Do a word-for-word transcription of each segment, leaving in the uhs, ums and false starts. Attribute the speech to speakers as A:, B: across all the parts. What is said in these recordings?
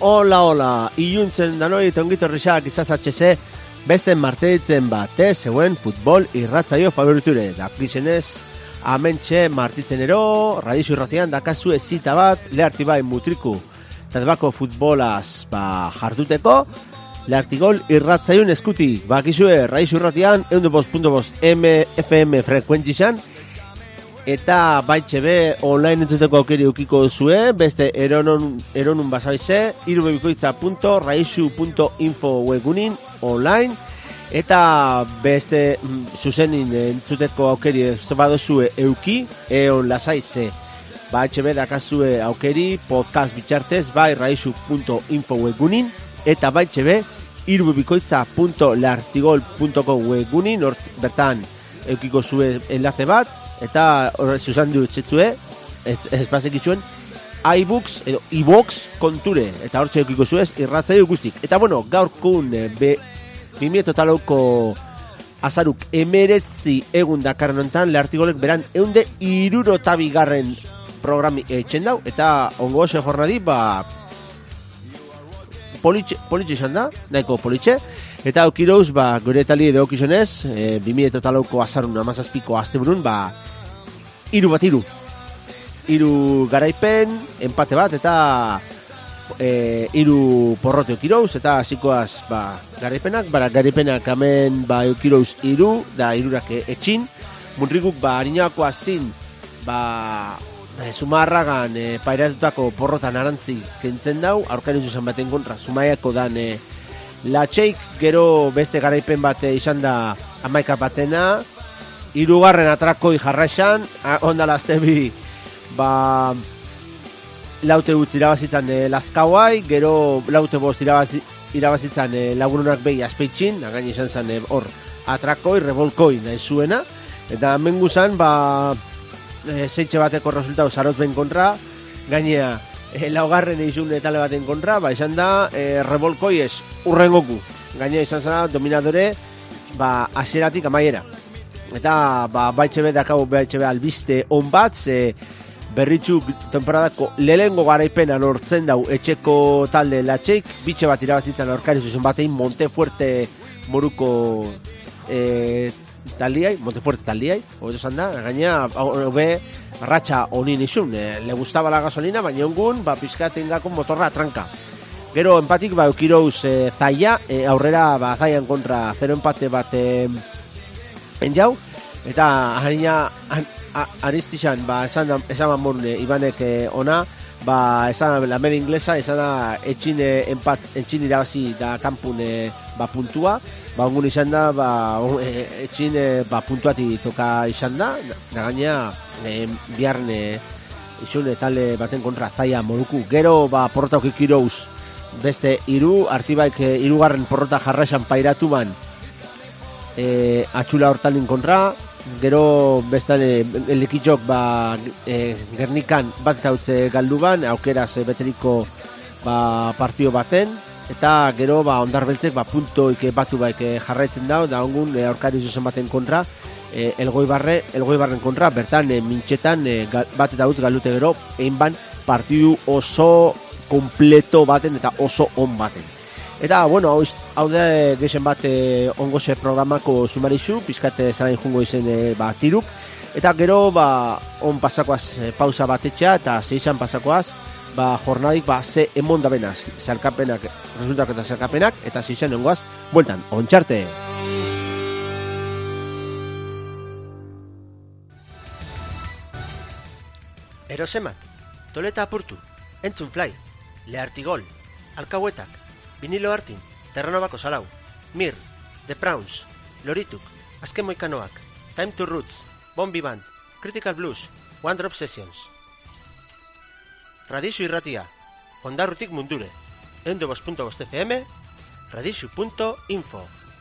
A: Hola, hola, iluntzen danoi tongitorrixak izazatxeze, beste marteditzen bate, zeuen futbol irratzaio favoriture. Da plizenez, amentxe martitzen ero, radizu irratian dakazu ezita bat, leharti bai mutriku, eta debako futbolaz ba, jarduteko, lehartigol irratzaiun eskutik. Bakizue, radizu irratian, eundu bost puntu bost F M frekuentzizan, eta baitxe be online entzuteko aukeri eukiko duzue, beste eronon, eronun basabaize, irubebikoitza punto raizu punto info webunin online, eta beste zuzenin entzuteko aukeri badozue euki, eon lasaize, baitxe be dakazue aukeri podcast bitxartez, bai raizu punto info webunin, eta baitxe be irubebikoitza punto lartigol punto com webunin, bertan eukiko zue enlace bat, eta zuzan du txetzue ez, ez basek izuen iBooks edo iBox konture, eta hor txeukiko zuez irratzai guztik. Eta bueno, gaurkun be bimieto talauko azaruk emeretzi egun dakarren ontan lehartigolek beran eunde iruro tabigarren programi etxen dau, eta ongo ose jornadi ba politxe, politxe izan da, nahiko politxe. Eta aukirouz, ba, gure tali edo okizonez, e, bimieto talauko azarun amazazpiko asteburun, ba, iru bat iru. Iru garaipen, empate bat, eta e, iru porrote aukirouz, eta hasikoaz ba, garaipenak, bara garaipenak amen ba, aukirouz iru, da irurak etxin, munrikuk, ba, harinako astin, ba, e, sumarragan e, pairatutako porrotan arantzi kentzen dau, aurkaren zuzan baten kontra, sumaiako dan, e, Latxeik gero beste garaipen bat izan da amaika batena, hirugarren atrakoi jarraixan, ondala aztebi ba, laute utzi irabazitzan e, Lazkauai, gero laute bost irabazi, irabazitzan e, lagurunak behi azpeitxin, again izan zen e, hor atrakoi, revolkoi nahi zuena, eta mengu zan ba, e, zeitxe bateko resultatu zarot ben kontra, gainea E, laugarren izun etale baten kontra, ba, izan da, e, revolkoi ez, urrengoku. Gaina izan zara, dominadore, ba, asieratik amaiera. Eta, ba, baitxe be dakau, baitxe be albiste on bat, ze berritxuk temporadako lehengo garaipena lortzen dau etxeko talde Latxeik, bitxe bat irabazitzen aurkari zuzen batein, Montefuerte moruko e, taldiai, Montefuerte taldiai, hobeto zan da, gaina, hobe, ratxa honin izun, e, le gustaba la gasolina, baina ongun, ba, pizkaten gako motorra tranka. Gero, empatik, ba, eukirouz e, zaila, e, aurrera, ba, zaian kontra zero empate bat e, enjau, eta harina, aristizan, ba, esan, esan mamon, e, Ibanek e, ona, ba, esan la media inglesa, esan da, etxin e, empat, etxin irabazi da kampun e, ba, puntua, ba, ongun izan da, ba, e, etxin e, ba, puntuati toka izan da, da gainea, E, biharren e, izune tale baten kontra zaia moruku. Gero ba, porrota okikirouz beste iru, artibaik e, irugarren porrota jarraixan pairatu ban e, atxula hortalin kontra. Gero bestan e, elekitxok ba, e, Gernikan bat tautze galdu ban, aukeraz e, beteriko ba, partio baten. Eta gero ba, ondarbeltzek ba, puntoik batu baik e, jarraitzen dau, da ongun e, aurkari zuzen baten kontra. E, elgoibarre, elgoibarren kontra, bertan e, mintxetan e, gal, bat eta utz galdute gero, egin ban partidu oso kompleto baten eta oso on baten. Eta, bueno, hau, hau da gexen bat e, ongoze programako sumarizu, pizkate zarain jungo izen e, ba, tiruk, eta gero ba, on pasakoaz e, pausa batetxea eta zeizan pasakoaz ba, jornadik ba, ze emon da benaz, zerkapenak, resultak eta zerkapenak, eta zeizan ongoaz, bueltan, ontxarte! Erosemak, toleta apurtu, entzun fly, lehartigol, alkauetak, vinilo hartin, terranobako salau, mir, The Prawns, lorituk, azken moikanoak, Time to Roots, Bombi Band, Critical Blues, One Drop Sessions. Radizu irratia, ondarrutik mundure, eunde bost puntu bost F M, radizu punto info.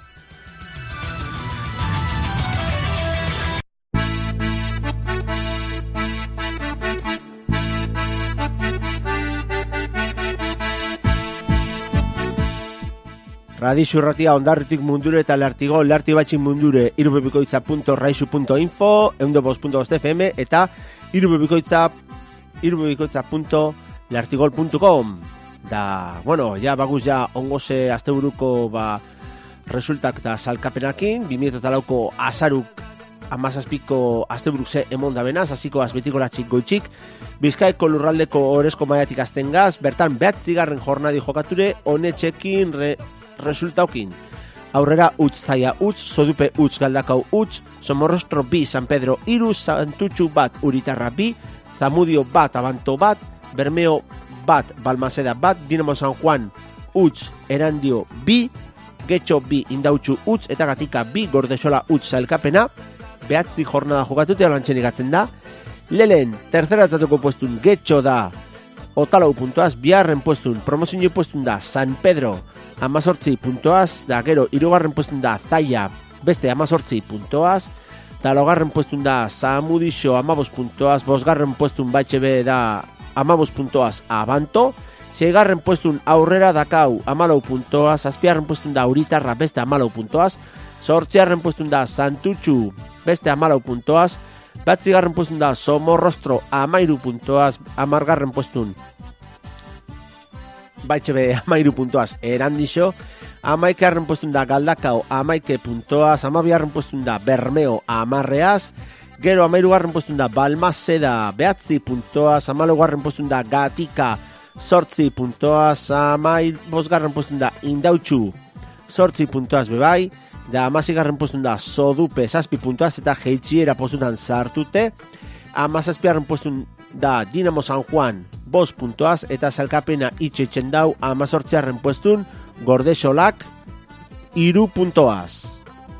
A: Radizu irratia ondarritik mundure eta lehartigo leharti batxin mundure irubebikoitza punto raizu punto info, eunde bost puntu bost F M eta irubebikoitza irubebikoitza punto lehartigol punto com. Da, bueno, ja baguz ja ongoze asteburuko ba, resultak eta salkapenakin, bi mila lauko azaruk amazazpiko asteburuk ze emon da benaz, hasiko azbetiko latxik goitxik, Bizkaiko lurraldeko orezko maiatik azten gaz, bertan behatzigarren jornadi jokature, honetxekin re, resultaukin. Aurrera utz zaia utz, zodupe utz galdakau utz, Somorrostro bi, San Pedro iru, Santutxu bat, Uritarra bi, Zamudio bat, Abanto bat, Bermeo bat, Balmaseda bat, Dinamo San Juan utz, Erandio bi, Getxo bi, Indautxu utz, eta Gatika bi, Gordesola utz zailkapena, behatzi jornada jokatute alantxenik atzen da. Lelen, terceratzatuko puestun Getxo da, Otalau puntuaz, biharren puestun, promozio puestun da San Pedro, amazortzi puntoaz, da gero, irugarren puestun da Zaia, beste amazortzi puntoaz, da laugarren puestun da Zamudixo, amabos puntoaz, bosgarren puestun Baitxebe da amabos puntoaz Abanto, seigarren puestun aurrera dakau amalau puntoaz, azpiarren puestun da Uritarra, beste amalau puntoaz, sortziarren puestun da Santutxu, beste amalau puntoaz, batzigarren puestun da Somorrostro, amairu puntoaz, amargarren puestun Baitxebe amairu puntoaz Erandixo, amaikarren puestun da Galdakao, amaike puntoaz, amabiarren puestun da Bermeo, amarreaz, gero amairugarren puestun da Balmaseda, behatzi puntoaz, amalogarren puestun da Gatika, sortzi puntoaz, amair bosgarren puestun da Indautxu, sortzi puntoaz bebai, da amazigarren puestun da Zodupe, zazpi puntoaz, eta jeitxiera postutan sartute, amazazpiarren puestun da Dinamo San Juan, bos puntoaz, eta salkapena itxetxen dau amazortziarren puestun Gordesolak, iru puntoaz.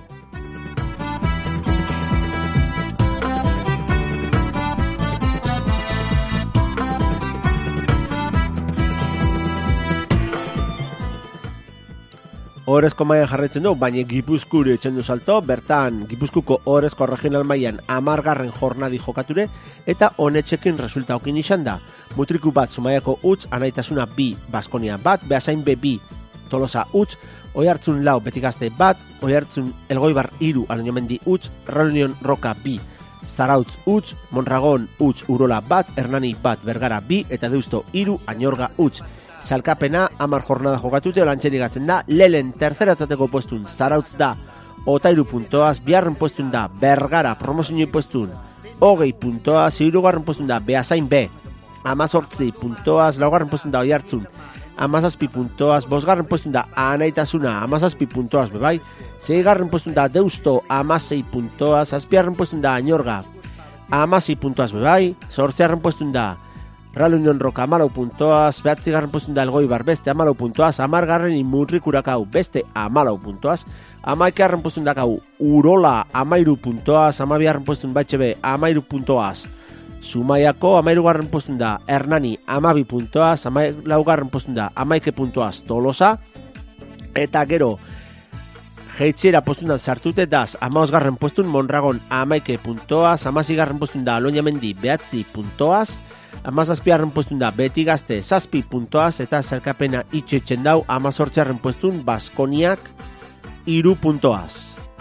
A: Orezko mailan jarraitzen du, baina Gipuzkure etxen du salto, bertan Gipuzkuko Orezko regional mailan amargarren jornadi jokature, eta honetxekin resultaukin izan da. Mutriku bat Zumaiako utz, Anaitasuna bi, Baskonia bat, Beasain be bi, Tolosa utz, Oihartzun lau, Betigazte bat, Oihartzun Elgoibar iru, Anoñomendi utz, Reunion Roka bi, Zarautz utz, Mondragon utz, Urola bat, Hernani bat, Bergara bi, eta Deusto iru, Añorga utz. Salkapena, amar jornada jokatute, olantxerik atzen da, Lelen terceratzateko puestun Zarautz da, Otairu puntoaz, biharren puestun da, Bergara, promozioi puestun, hogei puntoaz, hirugarren puestun da, Beasain B, amazortzi puntoaz, laugarren puestun da, Oihartzun, amazazpi puntoaz, bosgarren puestun da, Anaitasuna, amazazpi puntoaz, bebai, seigarren puestun da, Deusto, amazei puntoaz, azpiarren puestun da, Añorga, amazei puntoaz, bebai, sortziarren puestun da, Real Unión Roca amalau puntoaz, behatzigarren puestun da Elgoibar beste amalau puntoaz, amargarren Imurrikurakau beste amalau puntoaz, amaikarren puestun dakau Urola amairu puntoaz, amabiarren puestun Baitxebe amairu puntoaz, Zumaiako amairugarren puestun da Hernani amabi puntoaz, amairugarren puestun da amaike puntoaz Tolosa, eta gero jeitxera postundan sartute daz, amaosgarren puestun Mondragon amaike puntoaz, amazigarren puestun da Aloñamendi behatzi puntoaz, amazazpiarren puestun da Betigazte zazpi puntoaz, eta zerkapena itxetxen dau amazortziarren puestun Baskoniak iru puntoaz.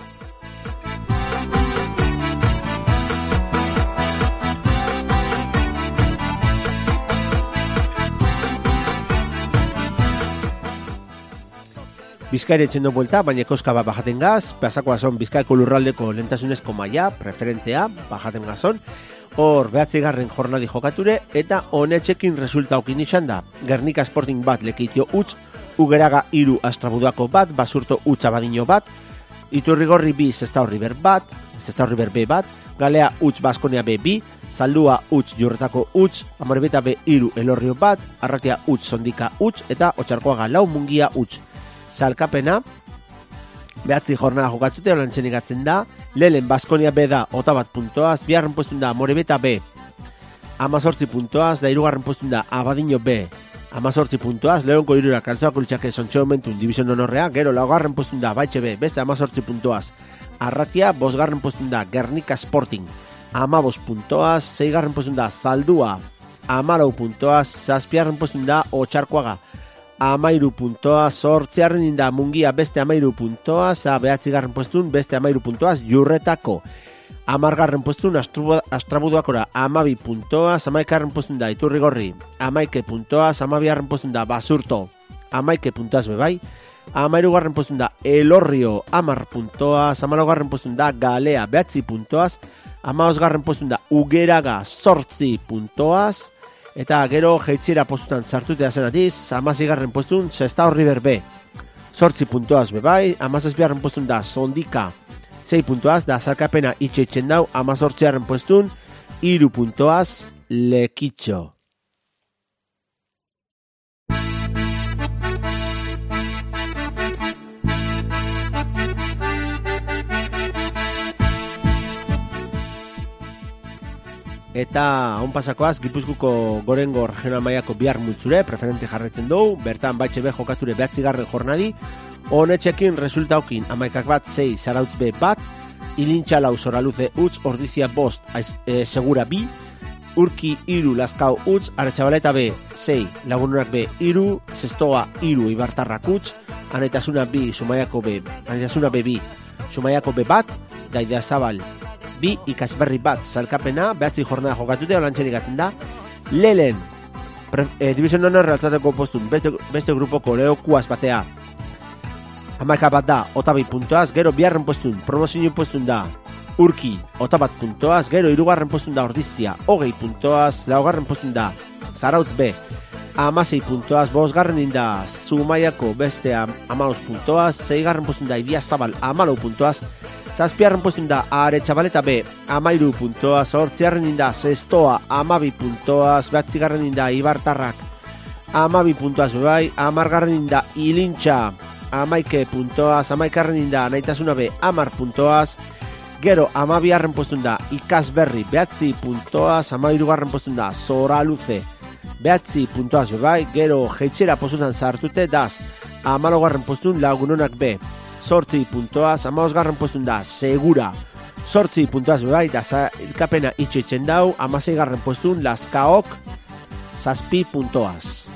A: Bizkaire etxendo buelta, baina koska bat bajaten gaz, pasako azon Bizkaiko lurraldeko lentasunezko maila, preferentea, bajaten gazon, hor behatzigarren jornadi jokature, eta honetxekin resultaukin izan da, Gernika Sporting bat Lekeitio utz, Ugeraga iru Astrabudako bat, Basurto utz Abadiño bat, Iturrigorri bi Zestao River bat, Zestao River B bat, Galea utz Baskonia B bi, Zaldua utz Jurretako utz, Amorebeta B iru Elorrio bat, Arratia utz Sondika utz, eta Otxarkoaga lau Mungia utz. Salkapena, behatzi jornada jokatute, olantxenik atzen da, Lelen Baskonia B da, ota bat puntoaz, biharren puestun da, Amorebeta B, amazortzi puntoaz, da irugarren puestun da, Abadiño B, amazortzi puntoaz, Leonko irurak, Kaltzoako Lutxake, Sontxeo Mentun, Division Honorrea, gero laugarren puestun da, Baitxe B, beste amazortzi puntoaz, Arratia, bosgarren puestun da, Gernika Sporting, amabos puntoaz, seigarren puestun da, Zaldua, amalau puntoaz, zazpiarren puestun da, Otxarkoaga, amairu puntoa, sortziarren inda Mungia beste amairu puntoa, za behatzigarren puestun beste amairu puntoaz Jurretako. Amargarren puestun Astrabuduakora amabi puntoaz, amaikarren puestun da Iturrigorri, amaike puntoaz, amabiarren puestun da Basurto, amaike puntoaz bebai, amairugarren puestun da Elorrio, amar puntoaz, amalaugarren puestun da Galea, behatzi puntoaz, amaosgarren puestun da Ugeraga, sortzi puntoaz, eta gero jeitziera postutan sartutea zenatiz, amazigarren puestun Sestaorri berbe, sortzi puntoaz bebai, amazazpiarren puestun da Sondika, sei puntoaz, da zarkapena itxeitzen dau, amazortziarren puestun, iru puntoaz, Lekitxo. Eta on pasakoaz, Gipuzkoako Gorengo regional mailako bihar multzure, preferente jarretzen dugu, bertan baitxe be jokature behatzigarren jornadi, honetxekin resultaukin amaikak bat, sei, Zarautz be bat, Ilintxa lau, Zoraluze utz, Ordizia bost, e, Segura bi, Urki iru, Lazkao utz, Aretxabaleta be, sei, Lagunonak be, iru, Zestoa iru, Ibartarrak utz, Anaitasuna bi, Zumaiako be, Anaitasuna be bi, Zumaiako be bat, Daida Zabal bi, Ikasberri bat, Zalkapena, behatzi jornada jokatute, olantxerik atzen da, Lelen, e, Division Honor realtzateko postun, beste, beste grupoko leo kuaz batea, Amaika bat da, otabi puntoaz, gero biharren postun, promozio postun da, Urki, otabat puntoaz, gero irugarren postun da Ordizia, hogei puntoaz, laugarren postun da, Zarautz B, amasei puntoaz, bosgarren inda, Zumaiako beste amaus puntoaz, zeigarren postun da, Idia Zabal, amalau puntoaz, zazpiarren postun da, Aretxabaleta B, amairu puntoaz, hortziarren inda, Zestoa, amabi puntoaz, behatzigarren inda, Ibartarrak, amabi puntoaz bebai, amargarren inda, Ilintxa, amaike puntoaz, amaikarren inda, Naitasuna be, amar puntoaz, gero amabiarren postun da, Ikasberri, behatzi puntoaz, amairugarren postun da, Zoraluze, behatzi puntoaz bebai, gero jeitxera postutan sartute, daz, amalogarren postun, Lagunonak be, sortzi puntoaz, amaosgarren postun da, Segura, sortzi puntoaz bebai, da ilkapena itxoitzen dau, amaseigarren postun, Lazkaok, zazpi puntoaz.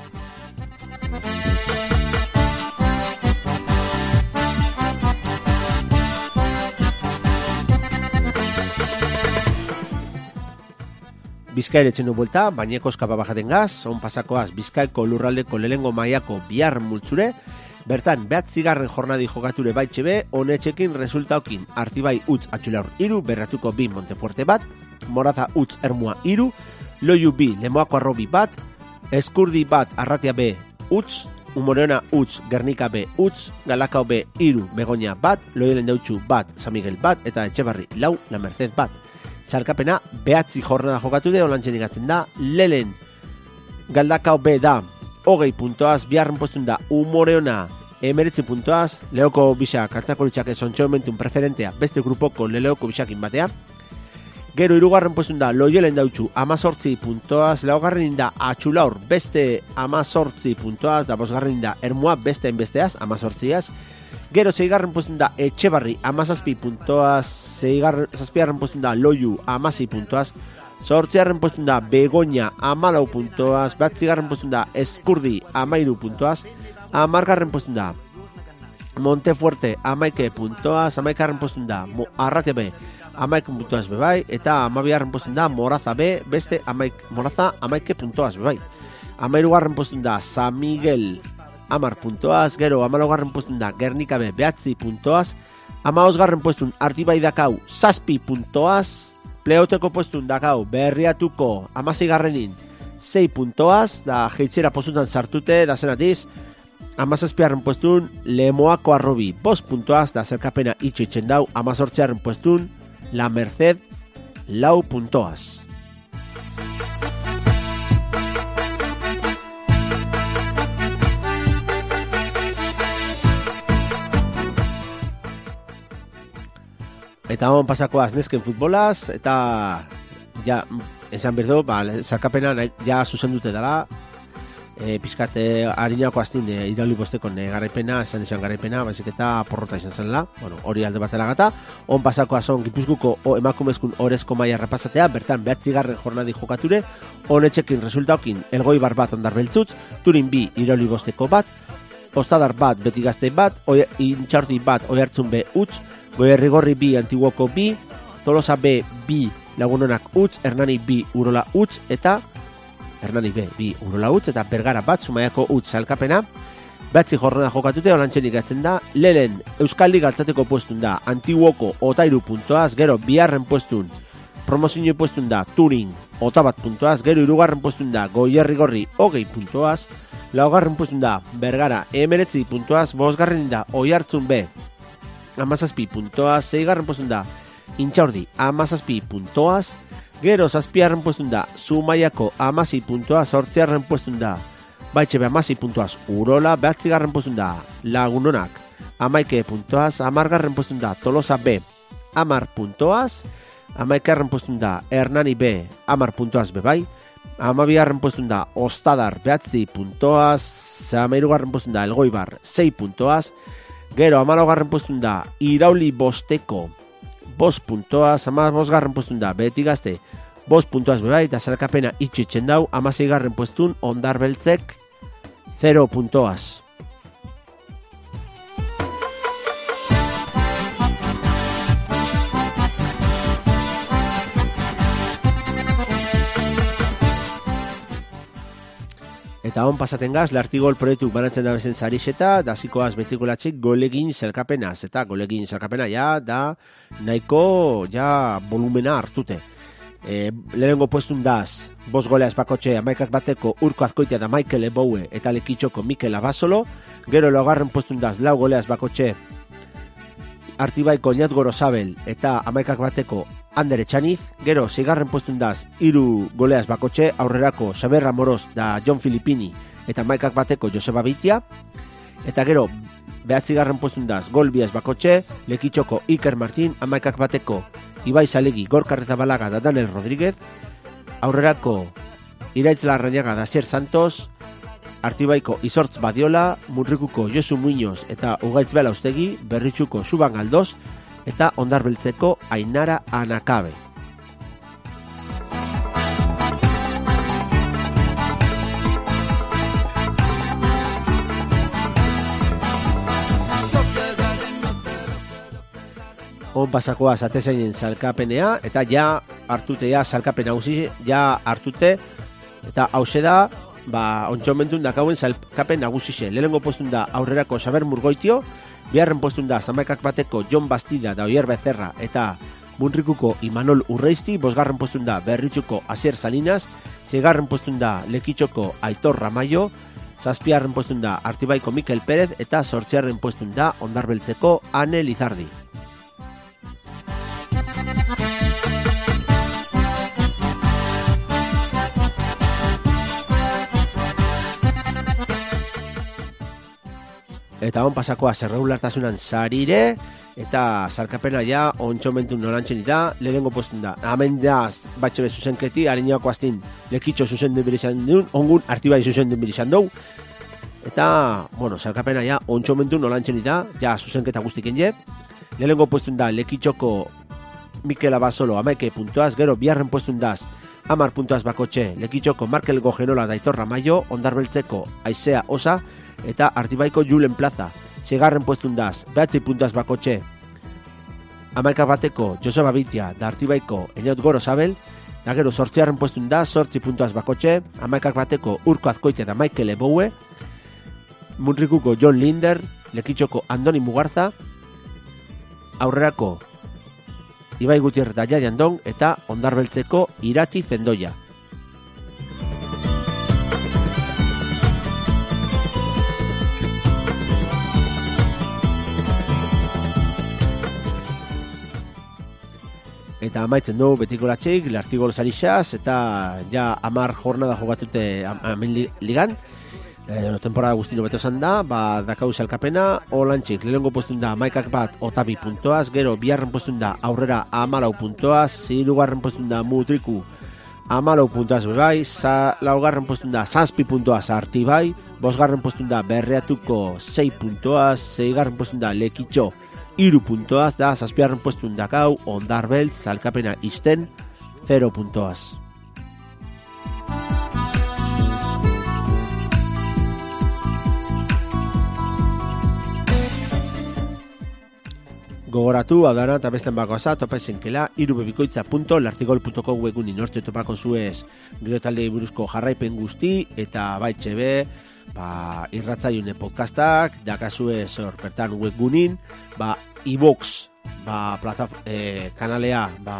A: Bizkaire etxenu buelta, baineko eskapa bajaten gaz, on pasakoaz Bizkaiko lurraldeko lehengo maiako bihar multzure, bertan behatzigarren jornadi jokature baitxe be, honetxekin resultaukin Artibai utz Atxulaur iru, Berratuko bi Montefuerte bat, Moraza utz Ermua iru, Loiu bi Lemoako Arrobi bat, Eskurdi bat Arratia B utz, Umoreona utz Gernika B utz, Galakao B iru Begoña bat, Loielen Deutxu bat, San Miguel bat, eta Etxebarri lau La Merced bat. Zalkapena behatzi jornada jokatu de, olantxen igatzen da, Lelen Galdakao B da, hogei puntoaz, biharren postun da, Umoreona emeretzi puntoaz, Leoko bisak, altzako litxak esontxo momentun preferentea, beste grupoko Leoko bisakin batea, gero irugarren postun da, Loielen Deutxu, amazortzi puntoaz, laugarren inda, Atxulaur, beste amazortzi puntoaz, da bosgarren inda, Ermua, beste enbesteaz, amazortziaz, gero zeigarren postun da Etxebarri amazazpi puntoaz, zazpiarren postun da Loiu amasei puntoaz, zortziarren postun da Begoña amalau puntoaz, batzigarren postun da Eskurdi amairu puntoaz, amargarren postun da Montefuerte amaike puntoaz, amaikarren postun da Arratia B amaike puntoaz bebai, eta amabiarren postun da Moraza B, beste amaik, Moraza amaike puntoaz bebai, amairugarren postun da San Miguel amar puntoaz, gero amalogarren postun da Gernika be behatzi puntoaz, amaosgarren postun Artibai dakau zazpi puntoaz, pleoteko postun dakau Berriatuko amaseigarrenin sei puntoaz, da jeitxera postutan sartute, da zenatiz, amazazpiarren postun Lemoako Arrobi bost puntoaz, da zerkapena itxoitzen dau, amazortziarren postun La Merced lau puntoaz. Eta hon pasakoaz nesken futbolaz, eta ja, esan berdo, ba, zarkapena ja zuzen dute dela, e, pizkate harinako aztin e, irauli bosteko ne garaipena, esan esan garaipena, baizik eta porrota izan zenla, bueno, hori alde batela gata, hon pasakoaz on Gipuzkoako emakumezkun orezko maia repasatea, bertan behatzigarren jornadi jokature, honetxekin resultaukin Elgoibar bat Ondar Beltzutz, Turin bi irauli bosteko bat, Ostadar bat Betigazte bat, Intxaurti bat Oihartzun be utz, Goierrigorri bi Antiguoko bi, Tolosa B, bi lagunonak utz, Hernani bi Urola utz, eta Hernani B, bi Urola utz, eta Bergara bat, Zumaiako utz salkapena. Behatzi jornada jokatute, olantxenik gatzen da, Lelen Euskal Liga altzateko puestun da, Antiguoko Otairu puntoaz, gero biharren puestun, promozio puestun da, Turin Otabat puntoaz, gero irugarren puestun da, Goierri Gorri hogei puntoaz, laugarren puestun da, Bergara emeretzi puntoaz, bosgarren da, Oiartzun B, amazazpi puntoaz, zeigarren puestun da, Intxaurdi amazazpi puntoaz, gero zazpiarren puestun da, Zumaiako amazi puntoaz, hortziarren puestun da, Baitxe be amasi puntuaz Urola, behatzigarren postun da Lagunonak, amaike puntuaz, amargarren postun da Tolosa B, amar puntuaz, amaikarren postun da Hernani B, amar puntuaz bebai, amabigarren postun da Ostadar behatzi puntuaz, amairugarren postun da Elgoibar sei puntuaz, gero amalogarren postun da Irauli Bosteko bost puntuaz, amabosgarren postun da Betigazte bost puntuaz bebai, eta salkapena itxitzen dau, amaseigarren postun Ondar Beltzek zero puntoaz. Eta hon pasaten gaz, Lartigol proiektu banatzen da bezen zarixeta, da zikoaz betikolatxik golegin zelkapenaz, eta golegin zelkapena ja, da nahiko ja volumena hartute. E, lehenengo puestun daz, bos goleaz bakotxe amaikak bateko Urko Azkoitea da Michael Eboue eta Lekitxoko Mikel Abasolo, gero laugarren puestun daz lau goleaz bakotxe Artibaiko Ñat Gorosabel eta amaikak bateko Ander Etxaniz, gero zigarren puestun daz hiru goleaz bakotxe aurrerako Xaberra Moroz da John Filippini eta amaikak bateko Joseba Bitia, eta gero behatzigarren puestun daz gol biaz bakotxe Lekitxoko Iker Martin, amaikak bateko Ibai Zalegi, Gorka Rezabalaga da Daniel Rodríguez, aurrerako Iraitz Larrañaga da Xer Santos, Artibaiko Izortz Badiola, Murrikuko Josu Muñoz eta Ugaitz Belaustegi, Berritxuko Suban Galdoz eta Ondar Beltzeko Ainara Anakabe. On pasakoa zatezainen salkapenea, eta ja hartute ja salkapen nagusi, ja hartute, eta hause da, ba, ontsomentun dakauen salkapen nagusixe. Lehenengo postun da aurrerako Xaber Murgoitio, biharren postun da zamaikak bateko Jon Bastida da Oier Becerra eta Munrikuko Imanol Urreisti, bosgarren postun da Berritxuko Asier Salinas, seigarren postun da Lekitxoko Aitor Ramayo, zazpiarren postun da Artibaiko Mikel Pérez eta zortziarren postun da Ondar Beltzeko Ane Lizardi. Eta on pasakoa zerregulartasunan sarire, eta salkapena ja ontsomentu nolantzen dita, lehenengo postun da. Hemen da, batxe bez zuzenketi, hariñako aztin Lekitxo zuzendu birizan duen, ongun Artibai zuzendu birizan dugu. Eta, bueno, salkapena ja ontsomentu nolantzen dita, ja zuzenketa guztiken je. Lehenengo postun da Lekitxoko Mikel Abasolo amaike puntuaz, gero biharren postun daz amar puntuaz bakotxe Lekitxoko Markel Gogenola da Aitor Ramayo, Ondar Beltzeko Aizea Osa, eta Artibaiko Julen Plaza, segarren puestun daz, behatzi puntuaz bakotxe, amaika bateko Joseba Bitia da Artibaiko Eñaut Gorosabel, da gero sortziarren puestun daz, sortzi puntuaz bakotxe, amaikak bateko Urko Azkoitea da Michael Eboue, Munrikuko John Linder, Lekitxoko Andoni Mugarza, aurrerako Ibai Gutierrez da Jaian Dong, eta Ondar Beltzeko Irati Zendoia. Eta amaitzen du betikolatxik, Lartigol zarixaz, eta ja amar jornada jogatute amen ligan. E, temporada guztino beto zan da, ba, dakau salkapena, olantxik, lehenengo postun da amaikak bat otabi puntoaz, gero biharren postun da aurrera amalau puntoaz, zirugarren postun da Mutriku amalau puntoaz bebai, za, laugarren postun da zazpi puntoaz Artibai, bosgarren postun da Berreatuko sei puntoaz, zeigarren postun da Lekitxo iru puntoaz, da zazpiarren postun dakau Ondar Beltz salkapena izten zero puntoaz. Gogoratu, hau dara, eta besten bako aza, topa ezenkela, irubebikoitza punto lartigol punto com webunin hortze topako zuez gero taldei buruzko jarraipen guzti, eta baitxe be, ba, irratzaiune podcastak, dakazuez hor pertan webgunin, ba, iVox, ba, plaza, eh, kanalea, ba,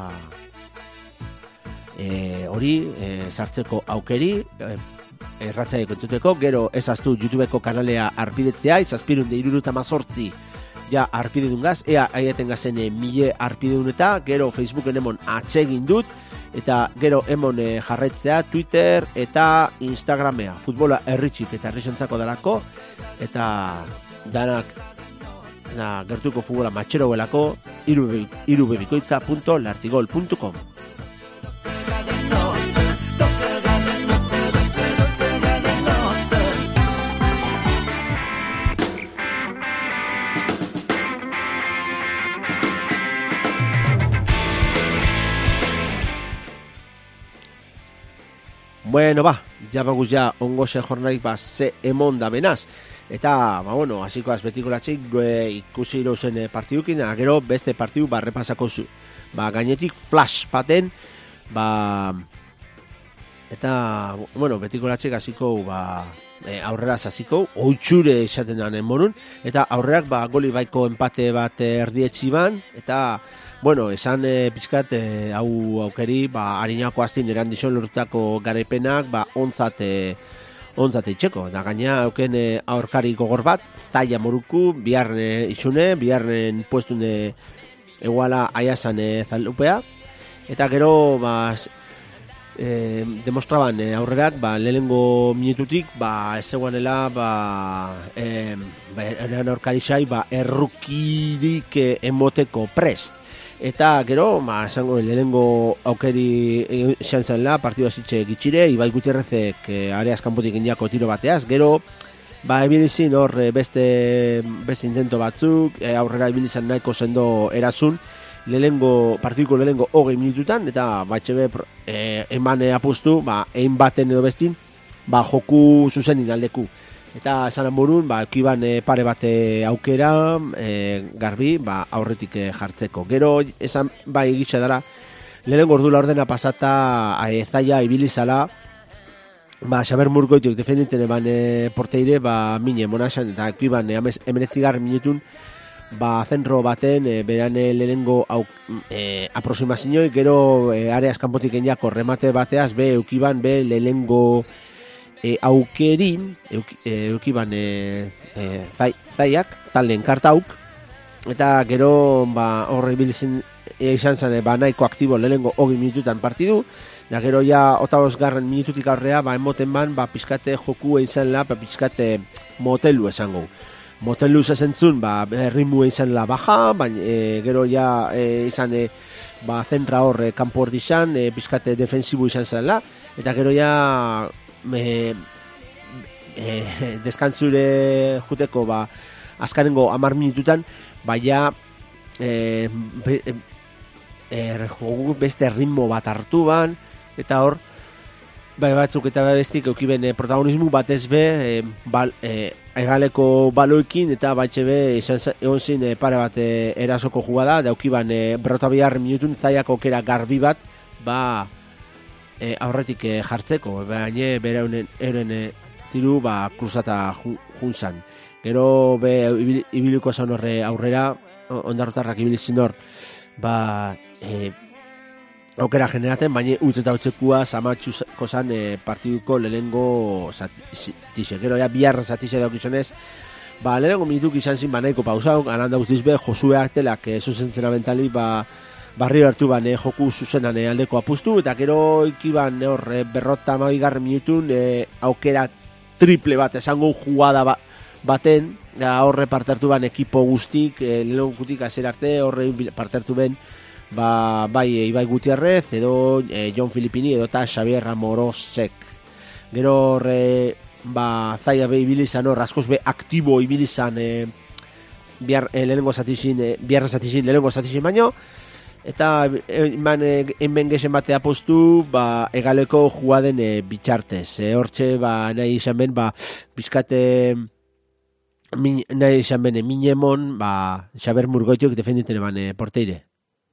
A: eh, hori, eh, sartzeko aukeri, eh, erratzaiko entzuteko, gero ezaztu YouTubeko kanalea arpidetzea, izazpirun de iruruta mazortzi, ja arpidedun gaz, ea aieten gazen e, mile arpidedun eta, gero Facebooken emon atsegin dut, eta gero emon e, jarraitzea Twitter eta Instagramea, futbola erritxik eta errixantzako darako, eta danak da, gertuko futbola matxero belako, irubebikoitza punto lartigol punto com. Bueno, ba, ja baguz ja ongo ze jornadik ba ze emon da benaz. Eta, ba, bueno, hasikoaz betiko latxik ikusi irozen e, partidukin, gero beste partidu ba repasako zu. Ba, gainetik flash paten, ba, eta, bueno, betiko latxik hasiko, ba, e, aurrera hasiko, oitxure esaten danen monun, eta aurrerak, ba, goli baiko empate bat erdietzi ban, eta, bueno, esan e, pixkat e, hau aukeri, ba, harinako aztin erandizon lortutako garaipenak, ba, ontzat, e, ontzat itxeko. Da gaina auken e, aurkari gogor bat, zaila moruku, biharne isune, biharnen puestune eguala aiazan e, zalupea, eta gero, ba, e, demostraban e, aurrerak, ba, lehengo minututik, ba, ez zegoanela, ba, e, ba, eran aurkari xai, ba, errukirik e, emoteko prest. Eta gero, ma, esango, lehenengo aukeri esan zenla, partidua zitxe gitxire, Ibai Gutierrezek e, areaz kanpotik indiako tiro bateaz, gero, ba, ebilizin hor beste, beste intento batzuk, e, aurrera ebilizan nahiko sendo erazun, lehenengo, partiduko lehenengo hogei minututan, eta batxebe e, emane apustu, ba, ein baten edo bestin, ba, joku zuzenin aldeku. Eta esan amorun, ba, ekiban e, pare bate aukera, e, garbi, ba, aurretik e, jartzeko. Gero, esan, bai, egitxe dara, lehenengo ordula ordena pasata e, zaila ibilizala, ba, Xaber Murgoituk defendenten eban e, porteire, ba, mine, monaxan, eta ekiban e, emenetzigar minutun, ba, zenro baten, e, beran e, lehenengo au, e, aproximazioi, gero e, areaz kanpotik eniako remate bateaz, be, eukiban, be, lehenengo E, aukerin euk, e, eukiban e, e, zai, zaiak, talen kartauk, eta gero ba, horre bilizin e, izan zen ba, nahiko aktibo lehenengo hogei minututan partidu, da gero ja otabos garren minututik aurrea ba, emoten ban, ba, pizkate joku izan la, ba, pizkate motelu esango. Motelu zezentzun, ba, ritmu izan la baja, baina e, gero ja e, izan e, ba, zentra horre kanpo hor dizan, e, pizkate defensibu izan zen la, eta gero ja E, e, deskantzure juteko ba, azkarengo hamar minututan baina e, be, e, e, beste ritmo bat hartu ban eta hor bai batzuk eta bestik eukiben e, protagonismo batez be e, bal, e, egaleko baloekin eta baitxe be egon zin e, pare bat e, erasoko jugada daukiban e, berrota bihar minutun zaiako kera garbi bat ba E, aurretik e, jartzeko, baina bere euren e, tiru ba, kruzata junzan. Gero be ibiliko esan horre aurrera, ondarrotarrak ibilizin hor, ba, e, aukera generaten, baina utz eta utzekua zamatxuko zan e, partiduko lehenengo zatixe. Gero ja biharra zatixe daukizonez, ba, lehenengo minutuk izan zin, ba, nahiko pausauk, ananda guztiz be, Josue Artelak e, zuzentzena mentali, ba, barrio hartu ban, eh, joku zuzenan eh, aldeko apustu, eta gero ikiban eh, hor eh, berrota amabigarren minutun eh, aukera triple bat, esango jugada ba, baten, da horre parte hartu ban ekipo guztik, eh, lehon gutik azer arte, horre parte hartu ben, ba, bai eh, Ibai Gutierrez, edo eh, Jon Filipini, edo eta Xabier Amorosek. Gero horre, ba, zaila be ibilizan, hor, askoz be aktibo ibilizan, eh, bihar, eh, lehenengo zatizin, eh, biharra zatizin, lehenengo zatizin baino, eta eman hemen gesen batea postu ba, egaleko jugaden e, bitxartez. E, hortxe ba, nahi izan ben ba, bizkate min, nahi esan bene, minemon, ba, Xaber Murgoitiok defenditen eban e, porteire.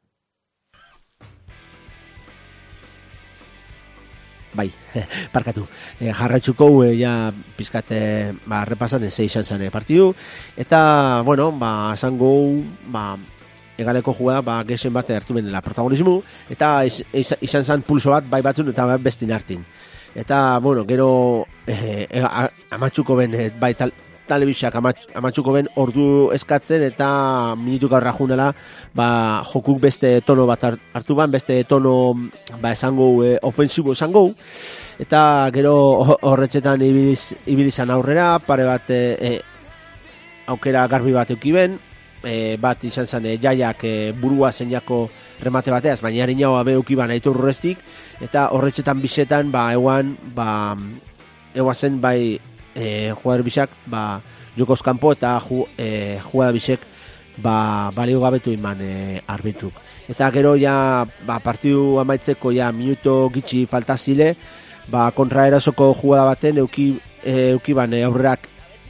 A: Bai, parkatu. E, jarraitzuko e, ja pizkate ba repasan zei izan zen partidu eta bueno, ba esango ba egaleko jugada ba gesen bat hartu benela protagonismo eta is, is, izan zen pulso bat bai batzun eta bestin hartin. Eta bueno, gero eh, amatxuko ben bai tal telebisak amatxuko ben ordu eskatzen eta minutu gaurra junela ba, jokuk beste tono bat hartu ban, beste tono ba, esango e, ofensibo esango eta gero horretxetan ibiliz, ibilizan aurrera pare bat e, e, aukera garbi bat eukiben e, bat izan zen e, jaiak e, burua zeinako remate bateaz, baina harinagoa be eukiban aitu urrestik eta horretxetan bisetan ba, eguan ba, eguazen bai E, jugador bisak ba, jokoz kanpo eta ju, e, jugada bisek ba, balio gabetu iman e, arbitruk. Eta gero ja ba, partidu amaitzeko ja minuto gitxi faltazile ba, kontraerasoko jugada baten euki, e, eukiban e, aurrerak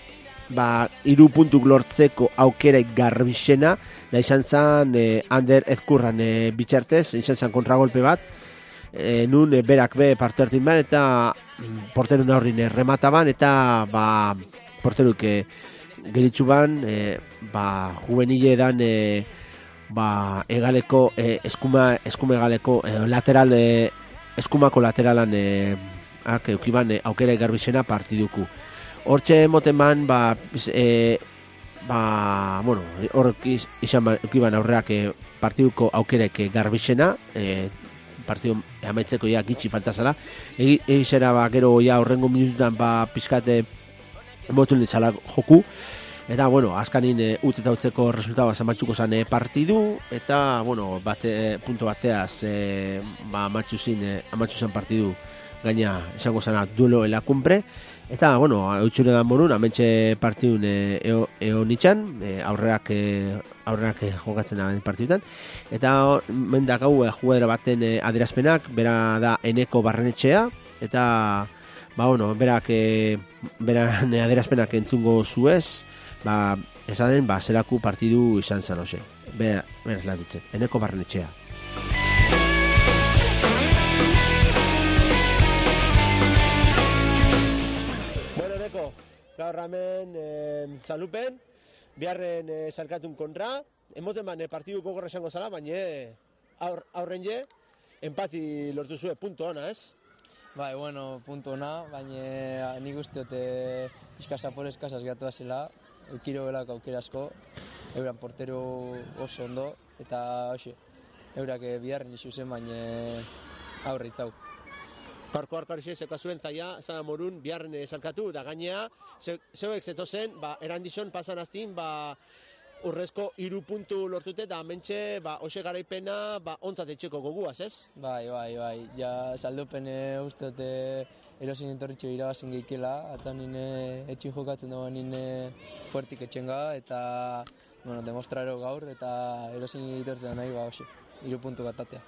A: ba, iru puntuk lortzeko aukeraik garbixena da izan zen e, Ander Ezkurran e, bitxartez, izan zen kontragolpe bat e, nun e, berak be parte hartin ban eta porterun aurrin remataban eta ba, porteruk e, geritxu ban e, ba, juvenile edan e, ba, egaleko e, eskuma, eskuma egaleko e, lateral e, eskumako lateralan e, ak, eukiban e, aukera garbixena partiduku. Hortxe moten ban ba, e, ba, bueno, horrek izan eukiban aurreak e, partiduko aukerek garbixena e, partidu amaitzeko ja gitxi faltazala egizera ba gero ja horrengo minututan ba pizkate motun ditzala joku eta bueno, azkanin e, utz eta utzeko resultaba zamatxuko zan e, partidu eta bueno, bate, punto bateaz e, ba amatxuzin e, amatxuzan partidu gaina esango zana duelo en la cumbre eta bueno, eutxune da morun amentxe partidun e, eo, eo nitxan e, aurreak e, aurreak e, jokatzen da partidutan eta mendak hau e, jugadera baten e, adierazpenak bera da Eneko Barrenetxea eta ba bueno, berak e, beran e, adierazpenak entzungo zuez ba, esaten ba, zeraku partidu izan zan ose bera, bera la dute, Eneko Barrenetxea. Gaur hemen e, zalupen, biharren e, salkatun kontra, emoten ban e, partidu gogorra esango zala, baina aur, aurren je, empati lortu zuen, punto ona, ez?
B: Bai, bueno, punto ona, baina nik usteote eskasa por eskasaz gatu zela, eukiro belak aukera asko, euran portero oso ondo, eta hoxe, eurak biharren isu zen, baina aurre itzau.
A: Gaurko arkarixi zekazuen zaila, zara morun, biharren ezalkatu, da gainea, zeuek zetozen, ba, erandizon pasan aztin, ba, urrezko iru puntu lortute, da mentxe, ba, hoxe garaipena, ba, ontzat etxeko goguaz, ez?
B: Bai, bai, bai, ja, saldupen usteote erosin entorritxo irabazin geikela, atzan nine etxin jokatzen dagoen nine fuertik etxenga, eta, bueno, demostraro gaur, eta erosin egitortean nahi, ba, hoxe, iru puntu batatea.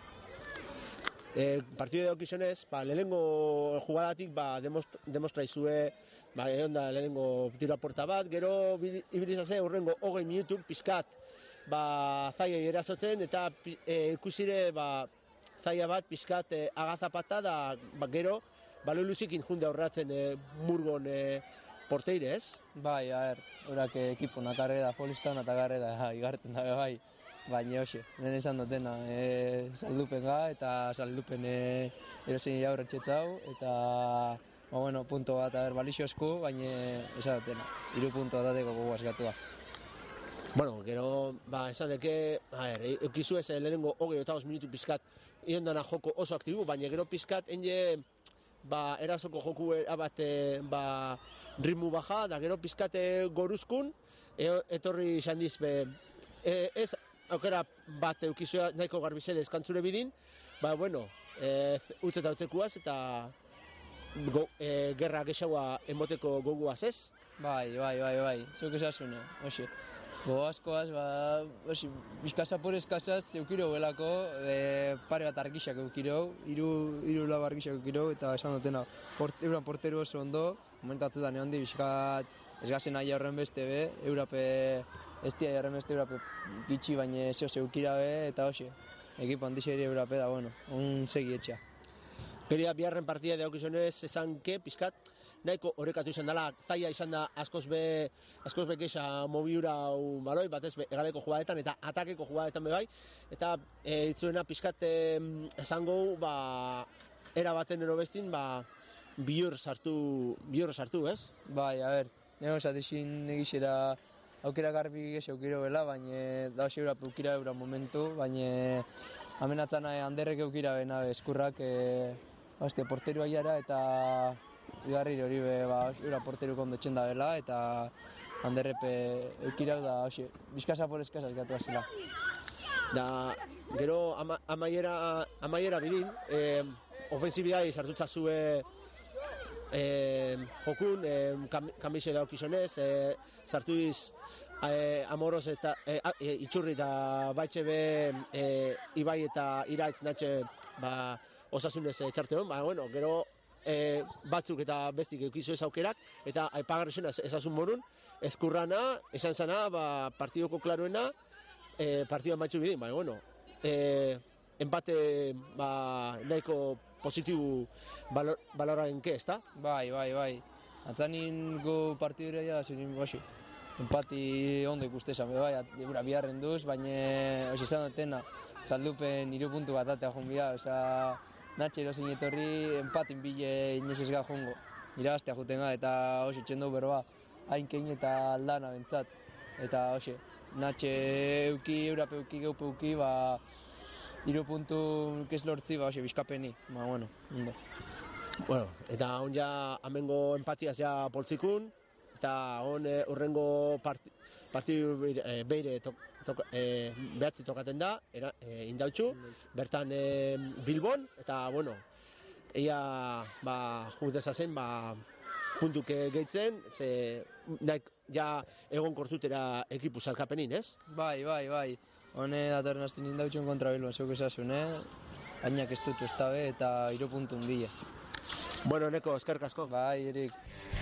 A: E, partidu edo kizionez, ba, lehenengo jugadatik ba, demostra, demostraizue ba, egon da lehenengo tiro aporta bat, gero ibilizase urrengo hogei minutuk pizkat ba, zaiai erasotzen eta e, ikusire ba, zaia bat pizkat e, agazapata da ba, gero balo luzikin junde aurratzen e, murgon e, porteire, ez?
B: Bai, a ber, horak ekipo nakarre da folistan eta garre da igarten da bai. Baina hoxe, nire esan dutena, e, saldupen ga, eta saldupen e, erosin jaurra txetzau, eta, ba, bueno, punto bat, aber, balixo esku, baina esan dutena, iru punto bat ateko gogu askatua.
A: Bueno, gero, ba, esan deke, a ber, eukizu ez lehenengo hogei eta minutu pizkat, iondana joko oso aktibu, baina gero pizkat, enge, ba, erasoko joku bat, ba, ritmu baja, da gero pizkate goruzkun, e, etorri izan dizbe, e, ez, aukera bat eukizua nahiko garbizele eskantzure bidin, ba, bueno, e, utz eta utzekuaz eta go, e, gerra gexaua emoteko goguaz, ez?
B: Bai, bai, bai, bai, zuk esasune, hoxe. Go askoaz, ba, hoxe, bizkasa por eskasaz, eukiro belako, e, pare bat argixak eukiro, iru, iru lau argixak eukiro, eta esan dutena, port, euran porteru oso ondo, momentatzetan egon di, bizkat, ez gazen nahi horren beste be, Eurape, ez tia horren beste Eurape gitxi, baina zeo zeukira be, eta hoxe, ekipo handixeri Eurape da, bueno, on segi etxea.
A: Geria, biharren partida daukizunez, esan ke, pizkat, nahiko orekatu izan dela, zaila izan da askoz be, askoz be geixa mobiura hau baloi, batez be, egaleko jugadetan eta atakeko jugadetan be bai, eta e, itzuena pizkat e, esango, ba, era baten ero bestin, ba, bihur sartu, bihur sartu, ez?
B: Bai, a ber, nego esatixin egixera aukera garbi gexe aukiro bela, baina da hoxe Eurape aukira eura momentu, baina amenatzan handerrek aukira bena eskurrak, e, Ostia, porteru aiara eta igarri hori be, ba, eura porteru kondo txenda dela eta handerrepe eukirau da, hoxe, bizkasa por eskasa gatu azela.
A: Da, gero ama, amaiera, amaiera bidin, eh, ofensibidai sartutza zue eh, jokun, eh, kam, kamixe daukizonez, eh, sartuiz eh, amoroz eta eh, eh, itxurri eta baitxe be eh, ibai eta iraitz natxe ba, osasunez txarte hon, ba, bueno, gero e, batzuk eta bestik eukizu ez aukerak, eta aipagarrizena esasun morun, ezkurrana, esan zana, ba, partidoko klaruena, e, partiduan baitzu bidin, ba, bueno, e, empate ba, nahiko positibu balor, baloraren ke, ezta?
B: Bai, bai, bai, atzanin go partidura ja, zirin, osi, empati ondo ikustezan, bai, gura biharren duz, baina, osi, izan dutena, saldupen hiru puntu bat atea junbia, oza, Natxe erosin etorri empatin bile inoiz ez jongo. Irabaztea juten ga, eta hoxe txendo berba, hain kein eta aldana bentzat. Eta hoxe, Natxe euki, Eurape euki, geupe euki, ba, hiru puntu kes lortzi, ba, hoxe, bizkapeni. Ba, bueno, ondo.
A: Bueno, eta hon ja amengo empatiaz ja poltzikun, eta hon eh, urrengo parti, partidu beire, beire tok, tok, eh, behatzi tokaten da, era, eh, indautxu, bertan eh, Bilbon, eta, bueno, ea, ba, juguteza zen, ba, puntuke gehitzen, ze, nahi, ja, egon kortutera ekipu salkapenin, ez?
B: Bai, bai, bai, hone datorren azten indautxun kontra Bilbon, zeuk esasun, eh? Ainak ez dutu estabe eta hiru puntu hundile.
A: Bueno, neko, eskerrik asko.
B: Bai, Erik.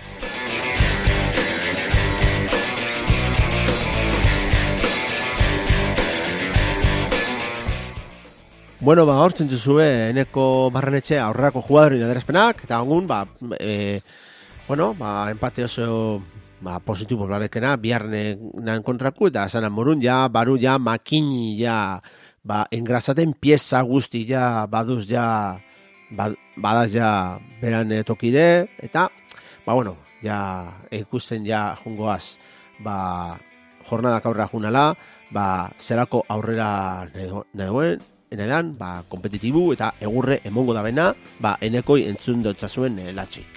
A: Bueno, ba, hortzen zuzue, eneko barrenetxe aurrerako jugadorin adierazpenak, eta ongun, ba, e, bueno, ba, empate oso ba, positibo blarekena, biharren kontraku, eta zanan morun, ja, baru, ja, makini, ja, ba, engrazaten pieza guzti, ja, baduz, ja, bad, badaz, ja, beran tokire, eta, ba, bueno, ja, ikusten, ja, jungoaz, ba, jornadak aurrera junala, ba, zerako aurrera nagoen, enedan, ba, kompetitibu eta egurre emongo da bena, ba, enekoi entzun dotzazuen e, latxik.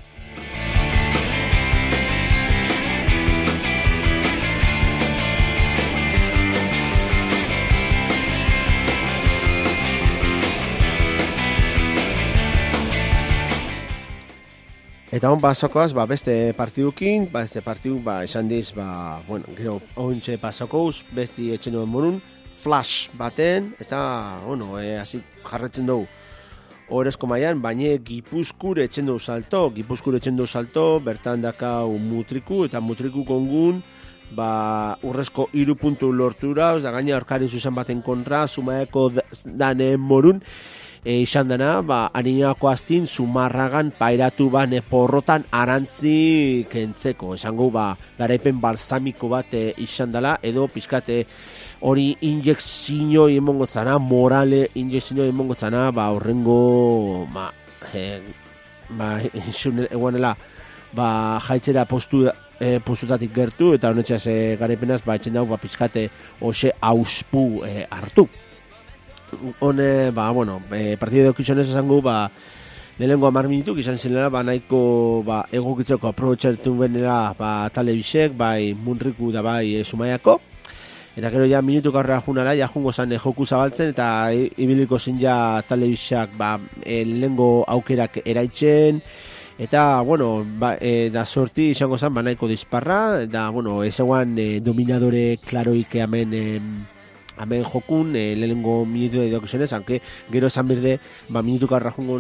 A: Eta hon pasakoaz, ba, beste partidukin, ba, beste partidu, ba, esan diz, ba, bueno, gero, ontxe pasakouz, besti etxen duen morun, flash baten, eta, bueno, e, hasi jarretzen dugu Orezko mailan, baina Gipuzkur etxen dugu salto, Gipuzkur etxen dugu salto, bertan dakau Mutriku, eta Mutriku kongun, ba, urrezko hiru puntu lortura, da gaina orkari zuzen baten kontra, Zumaeko dane morun, e, izan dana, ba, harinako astin, Zumarragan pairatu bane porrotan arantzi kentzeko, esango, ba, garaipen balsamiko bat e, izan dela, edo pizkate hori injekzio emongotzana, morale injekzio emongotzana, ba, horrengo, ba, e, ba, eguanela, ba, jaitzera postu, e, postutatik gertu, eta honetxeaz e, garaipenaz, ba, etxen dago, ba, pizkate, ose auspu e, hartu. Hone, ba, bueno, e, partidu daukizionez esango, ba, lehenengo hamar minutuk izan zinela, ba, nahiko, ba, egokitzeko aprobetxertu benera, ba, talebisek, bai, Munriku da bai, e, Zumaiako, eta gero ja minutuk aurrera junala, ja jungo zan e, joku zabaltzen, eta e, ibiliko zen ja telebisak, ba, e, lehenengo aukerak eraitzen, eta, bueno, ba, e, da sorti izango zen, ba, nahiko disparra, eta, bueno, ezeguan e, dominadore klaroik hemen, e, hemen jokun, e, lehenengo minutu edokizionez, hanke gero esan berde, ba, minutuka arra jungo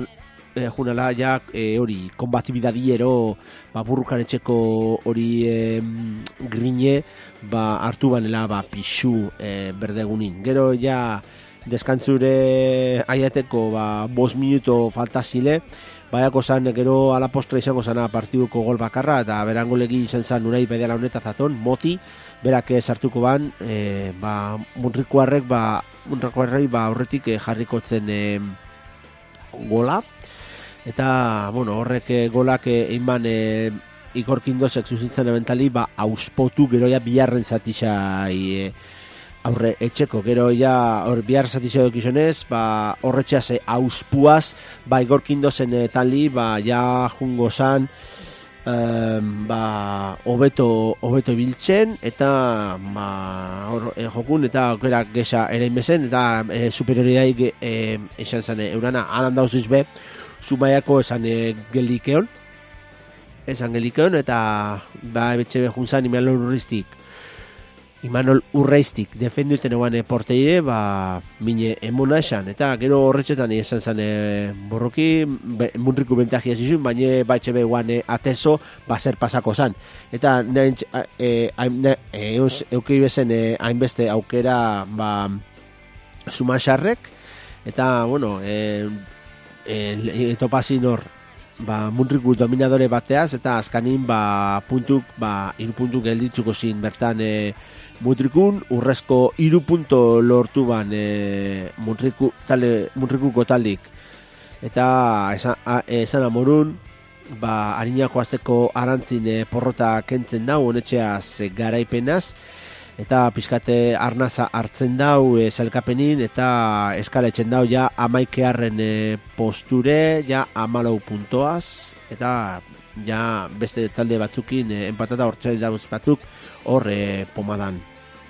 A: e, junala ja e, hori konbatibidadiero ba, burrukan etxeko hori e, grine ba, hartu banela ba, pixu e, berdegunin. Gero ja deskantzure aiateko ba, bos minuto falta zile, baiako zan gero ala postre izango zana partiduko gol bakarra, eta berango legi izan zan unai bedela honeta zaton, moti, berak sartuko ban, e, ba, munrikuarrek ba, munrikuarrei ba, horretik e, jarrikotzen e, gola, eta bueno, horrek e, golak egin ban e, Igor Kindosek zuzintzen ebentali, ba, auspotu geroia biharren zatixai e, aurre etxeko, gero ja hor bihar zatixai dokizonez, ba, horretxeaz e, auspuaz, ba, Igor Kindosen e, tali, ba, ja jungo zan, Um, ba, hobeto hobeto ibiltzen eta ba, or, e, jokun eta aukera gesa ere inbezen eta e, superioridai e, esan zane eurana alan dauziz be zumaiako esan e, gelikeon esan gelikeon eta ba, betxe behun zan Imanol Urreiztik Imanol Urreiztik defenduten eguan e, porteire ba, mine emona esan eta gero horretxetan esan zane borroki be, munriku bentajia zizun baina baitxe behuan e, ateso baser pasako zan eta nahintz e, e, e, eukei bezen e, hainbeste aukera ba, sumasarrek eta bueno e, e, topazin hor ba, munriku dominadore bateaz eta azkanin ba, puntuk ba, iru puntuk gelditzuko zin bertan e, Mutrikun urrezko hiru punto lortu ban e, Mutriku tale Mutrikuko taldik eta esan, a, esan amorun ba harinako azteko arantzin e, porrota kentzen dau honetxeaz e, garaipenaz eta pizkate arnaza hartzen dau e, zelkapenin eta eskaletzen dau ja amaikearren e, posture ja amalau puntoaz eta ja beste talde batzukin e, empatata hortxai dauz batzuk hor e, pomadan.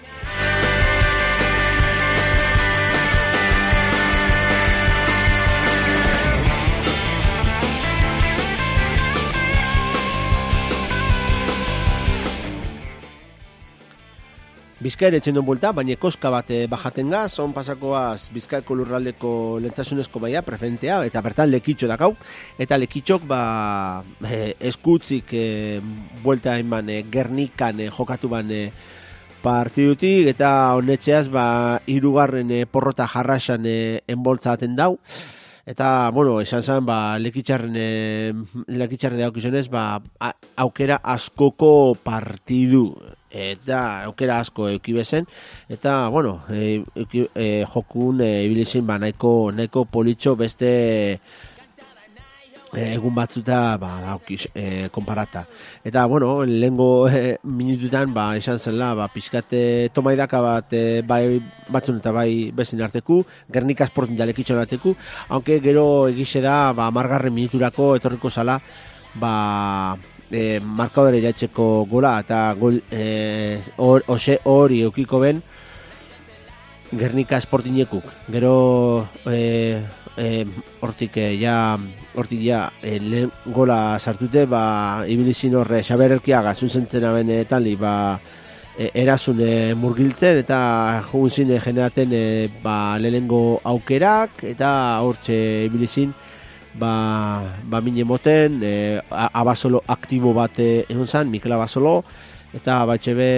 A: Bizkaire etxendon buelta, baina koska bat e, bajaten gaz, on pasakoaz Bizkaiko lurraldeko lentasunezko maia preferentea, eta bertan lekitxo dakau, eta lekitxok ba, e, eskutzik e, buelta eman e, Gernikan e, jokatu ban e, partidutik, eta honetxeaz ba, hirugarren e, porrota jarrasan e, enboltzaten dau, eta, bueno, esan zen, ba, lekitxarren e, lekitxarren daukizonez, ba, aukera askoko partidu, eta aukera asko eukibezen eta bueno e, euki, e, jokun e, ibilizin ba nahiko, nahiko politxo beste e, egun batzuta ba, daukiz, e, konparata eta bueno lehengo e, minututan ba, esan zela ba, pizkate tomaidaka bat e, bai batzun eta bai bezin arteku Gernika Sporting dalekitxon arteku aunque gero egize da ba, margarren minuturako etorriko zala ba E, markadore iratzeko gola eta gol e, or, ose hori eukiko ben Gernika Sportingekuk gero e, e, hortik e, ja hortik ja e, lehen gola sartute ba ibilizin horre Xaber Erkiaga zunzentzen aben e, tali ba e, erasun e, murgiltzen eta jugun e, generaten e, ba lehenengo aukerak eta hortxe ibilizin ba, ba mine moten e, Abasolo aktibo bat egon zan, Mikel Abasolo eta batxe be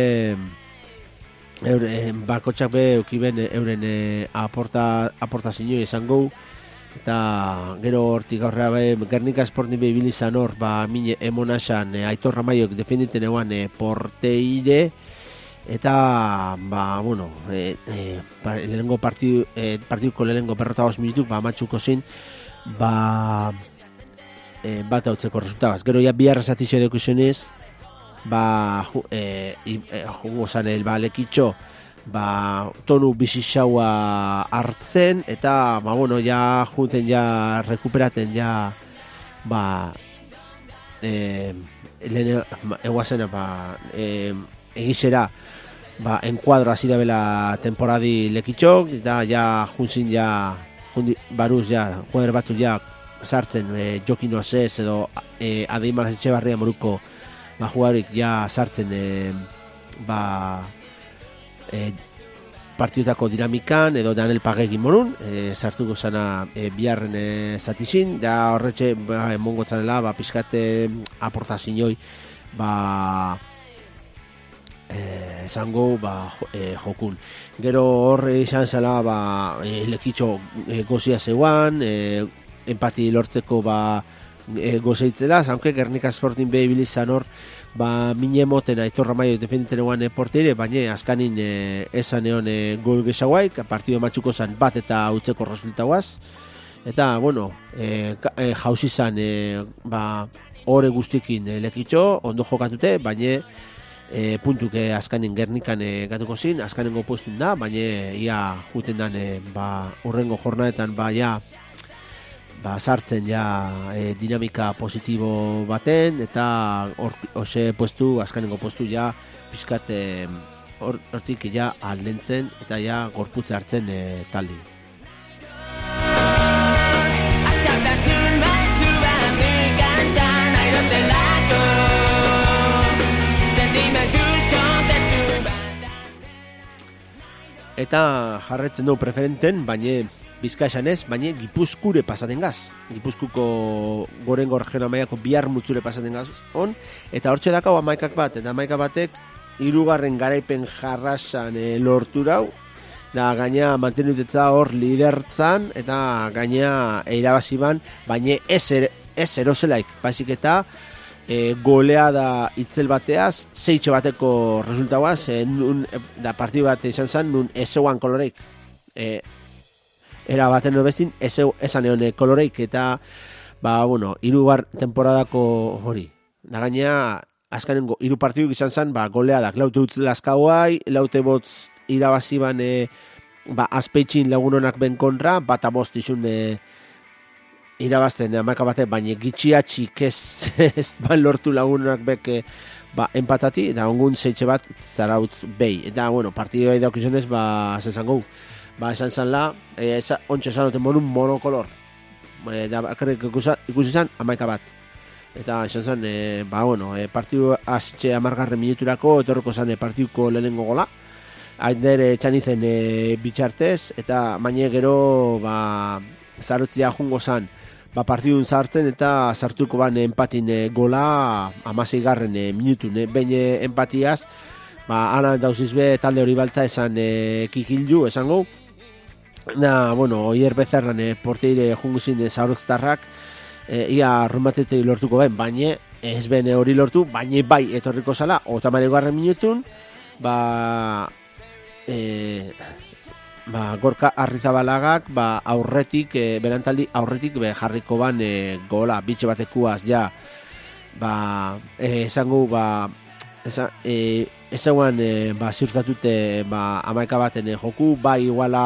A: eure, bakotxak be eukiben euren e, aporta, aporta zinoi esan gau eta gero hortik aurrea be Gernika Sporting be ibilizan hor ba mine emonasan e, Aitor Ramaiok defenditen eguan e, porteire eta ba bueno e, e, lehenengo partidu, e, partiduko lehenengo berrota os minutuk ba matxuko zin ba e, bat hautzeko resultagaz. Gero ja bihar zatixo edukizionez ba ju, e, e, jungo zan el ba lekitxo ba tonu bizixaua hartzen eta ba bueno ja junten ja rekuperaten ja ba e, lehen eguazena ba e, egizera ba enkuadro hasi da bela temporadi lekitxok eta ja juntzin ja Jundi, baruz ja, jugador batzuk ja sartzen e, Jokin Oazez edo e, Adeimar Etxebarria moruko ba, jugadorik ja sartzen e, ba e, partiutako dinamikan edo Daniel Pagegin morun, e, sartuko zana e, biharren e, zatizin, da horretxe ba, emongo zanela, ba, pizkate aportazinoi, ba, e, esango, ba, jo, e, jokun. Gero horre izan zela, ba, e, lekitxo e, gozia zeuan, e, empati lortzeko, ba, e, gozeitzela, aunque Gernika Sporting be ibilizan hor, ba, mine moten Aitor Maio defenditen eguan porteire, baina askanin e, esan egon e, gol gesaguaik, partido matxuko zan bat eta utzeko resultauaz, eta, bueno, e, e, jauzi zan, e, ba, ore guztikin e, lekitxo, ondo jokatute, baina e, puntuk e, askanin Gernikan e, gatuko zin, askanengo postun da, baina ia juten dan, e, ba, urrengo jornadetan, ba, ja, ba, sartzen ja e, dinamika positibo baten, eta hor, ose postu, azkanengo postu ja pizkat hortik e, ja aldentzen eta ja gorputze hartzen e, taldi. Eta jarretzen du preferenten, baina Bizka esan ez, baina Gipuzkure pasaten gaz. Gipuzkuko gorengo regiona maiako bihar mutzure pasaten gaz on, eta hortxe dakau amaikak bat, eta amaika batek hirugarren garaipen jarrasan e, lorturau, da gaina mantenutetza hor lidertzan, eta gaina eirabaziban, baina ez, er, ez eroselaik, baizik eta e, goleada itzel bateaz, zeitxe bateko resultauaz, e, nun, da partidu bat izan zen, nun ezeguan koloreik, e, era baten nobezin, esan egon koloreik, eta, ba, bueno, hirugar temporadako hori. Da gaina, azkanengo, hiru partiduk izan zen, ba, goleadak, laute utz laskauai, laute botz irabaziban, e, ba, azpeitxin lagunonak ben kontra, bat abost izun e, irabazten, amaika batek, baina gitxiatxik ez, ez ban lortu lagunonak bek, e, ba, empatati, eta ongun zeitxe bat zarautz behi. Eta, bueno, partidua idaukizionez, ba, zezango, ba, esan zan la, e, ontsa esan duten monun monokolor. E, da, akarrik ikusi zan, amaika bat. Eta esan zan, e, ba, bueno, e, partidu azitxe amargarren minuturako, etorreko zan e, partiduko lehenengo gola. Ainder etxan izen e, bitxartez, eta maine gero, ba, zarutzia jungo zan, ba, partidun zartzen, eta sartuko ban empatin e, gola amasei garren e, minutun. E, Behin e, empatiaz, ba, ana dauzizbe talde hori balta esan e, kikildu, esango. Da, bueno, oier bezerran e, porteire junguzin e, zauroztarrak, e, ia rumbatetei lortuko ben, baina ez ben hori lortu, baina bai etorriko zala, otamare garren minutun, ba, e, ba, Gorka Arrizabalagak, ba, aurretik, e, berantaldi aurretik be, jarriko ban e, gola, bitxe batekuaz, ja, ba, e, esango, ba, esa, e, ezaguan, e, ba, ziurtatute, ba, amaika baten e, joku, bai iguala,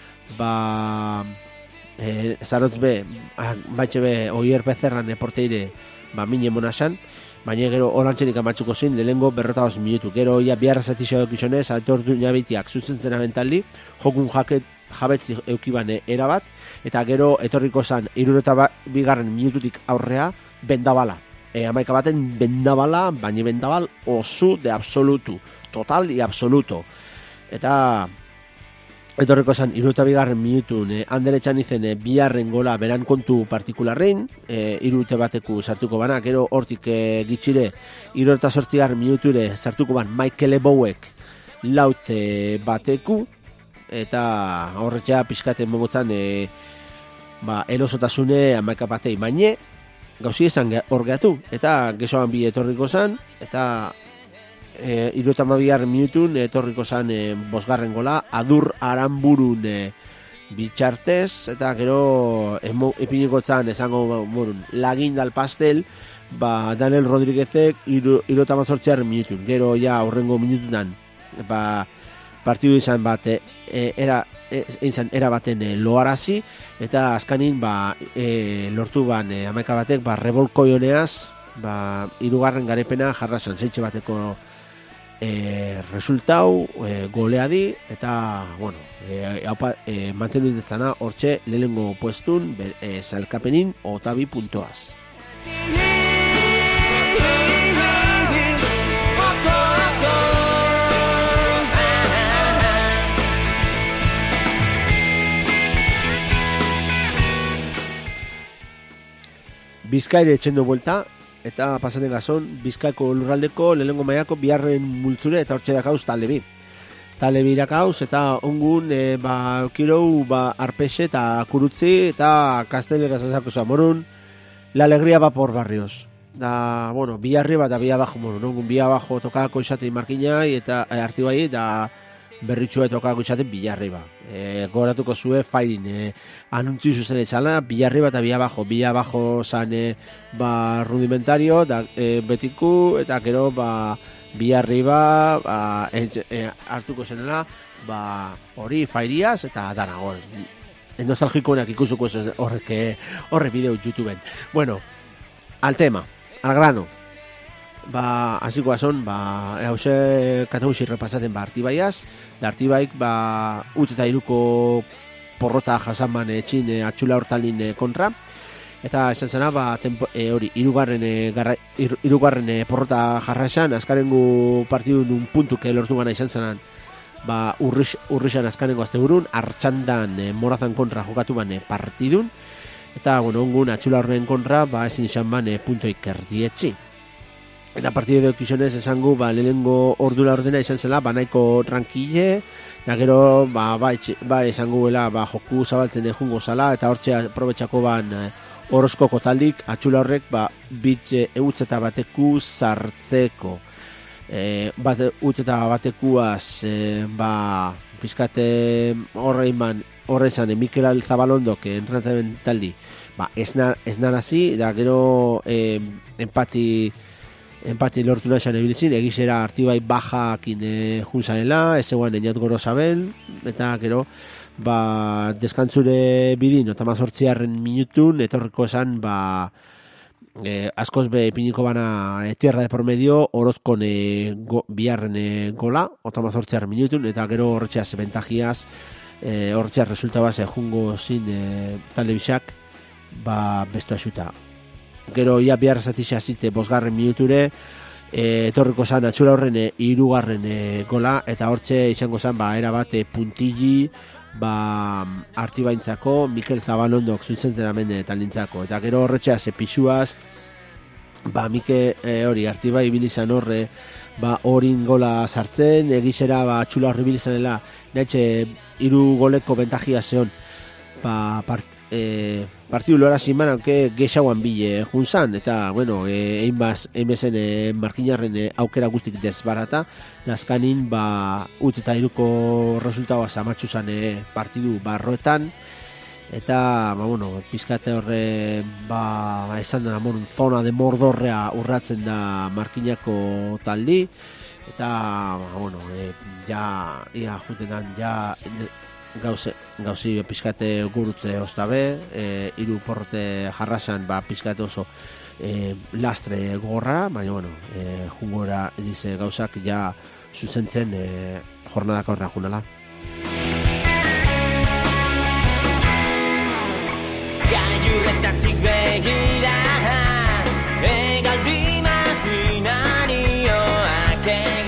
A: ba, e, zarotz be, baitxe be, oier bezerran e, porteire, ba, mine monasan, baina gero orantzenik amatxuko zin, lehengo berrota oz minutu. Gero ia biharra zatixo eukizonez, altortu nabitiak zuzen zena bentaldi, jokun jaket, jabetzi eukibane erabat, eta gero etorriko zan, irureta ba, bigarren minututik aurrea, bendabala. E, amaika baten bendabala, baina bendabal osu de absolutu, total y absoluto. Eta etorriko zan, irureta bigarren minutun, e, handele txan izen, e, biharren gola beran kontu partikularrein, e, irurete bateku sartuko bana, gero hortik e, gitxire, irureta sortzigarren minuture sartuko ban Michael Ebouek laute bateku, eta horretxea pixkaten momotzan, e, ba, erosotasune amaika batei, baina gauzi esan hor gehatu, eta gezoan bi etorriko zan, eta e, irutamabigarren minutun etorriko zan e, bosgarren gola, Adur Aranburun e, bitxartez, eta gero epiniko zan esango morun, lagin dal pastel, ba, Daniel Rodríguezek irutamazortzigarren minutun, gero ja aurrengo minutunan, ba, partidu izan bat, e, era, e, izan era baten e, loarazi, eta azkanin ba, e, lortu ban e, amaika batek ba, rebolko joneaz, ba, irugarren garepena jarrasan zeitxe bateko e, resultau, e, goleadi, eta, bueno, e, e, mantenu ditzana hortxe lehengo puestun, e, zalkapenin otabi puntoaz. Bizkaire etxendo buelta, eta pasaten gazon, Bizkaiko lurraldeko lehengo maiako biharren multzure, eta hortxe dakauz talde bi. Talde bi irakauz, eta ongun, e, ba, kirou, ba, arpexe, eta kurutzi, eta kastelera zazako zamorun, la alegría va por barrios. Da, bueno, bi arriba eta bi abajo, bueno, ongun bi abajo tokako izaten markinai, eta e, artibai, eta berritxua tokako izaten Bilarriba. E, goratuko zue fairin, e, anuntzi zuzen izala, Bilarriba eta bi abajo. Bi abajo zan e, ba, rudimentario, da, e, betiku, eta gero ba, Bilarriba ba, e, e, hartuko zenela, ba, hori fairiaz eta dana hor. Nostalgikoenak ikusuko horrek horre bideo YouTubeen. Bueno, al tema, al grano. Ba, hasiko azon, ba, hause katagusi repasaten ba, Artibaiaz, da Artibaik, ba, utz eta iruko porrota jasanban etxin e, atxula hortalin e, kontra, eta esan zena, ba, tempo, e, hori, irugarren, e, garra, ir, irugarren e, porrota jarraxan, azkarengu partidun un puntuke lortu gana izan zenan, ba, urrix, urrixan azkarengo azte burun, hartxandan e, morazan kontra jokatu bane partidun, eta, bueno, ongun atxula horren kontra, ba, ezin izan bane puntoik erdietzi. Eta partidu edo kizionez esangu, ba, lehenengo ordura ordena izan zela, ba, nahiko rankile, da gero, ba, ba, ba esanguela, ba, joku zabaltzen jungo zala, eta hortxe aprobetxako ban eh, horoskoko taldik, atxula horrek, ba, bitxe eutz eta bateku sartzeko. E, bat, utz eta batekuaz, e, ba, pizkate horrein ban, horrezan, Mikel Zabalondok, entrenatamen taldi, ba, ez narazi, da gero, e, empati, empati lortu nahi zan ebilizin, egizera Artibai bajakin e, junzanela, ez eguan eniat goro zabel, eta gero, ba, deskantzure bidin, eta mazortziarren minutun, etorriko esan, ba, e, askoz be piniko bana e, tierra de por medio, orozkon e, go, biharren e, gola, eta mazortziarren minutun, eta gero horretxeaz bentajiaz, e, horretxeaz resultabaz e, jungo zin e, telebisak, ba, bestu asuta. Gero ia bihar zatixea zite bosgarren minuture, e, etorriko zan atxura horren e, irugarren e, gola, eta hortxe izango zan, ba, era bat e, puntilli, ba, Artibaintzako, Mikel Zabalondok zuzentenamente talintzako, eta gero horretxea ze pixuaz, ba, Mike e, hori, Artibai bilizan horre, ba, horin gola sartzen, egizera, ba, atxula horri bilizanela, nahetxe, iru goleko bentajia zeon, ba, part, e, partidu lora zinban, aunque gexauan bile junzan, eta, bueno, egin baz, emezen e, markinarren e, aukera guztik desbarata, nazkanin, ba, utz eta iruko resultaua zamatxu zan e, partidu barroetan, eta, ba, bueno, pizkate horre, ba, esan dena, bon, zona de mordorrea urratzen da markinako taldi, eta, ba, bueno, e, ja, ia, juntetan, ja, Gauze, gauzi pizkate gurutze oztabe, e, iru porrote jarrasan ba, pizkate oso e, lastre gorra, baina bueno, e, jungora dize gauzak ja zuzentzen e, jornadako horra junala. Gaiurretatik begira, egaldi makinarioak egin.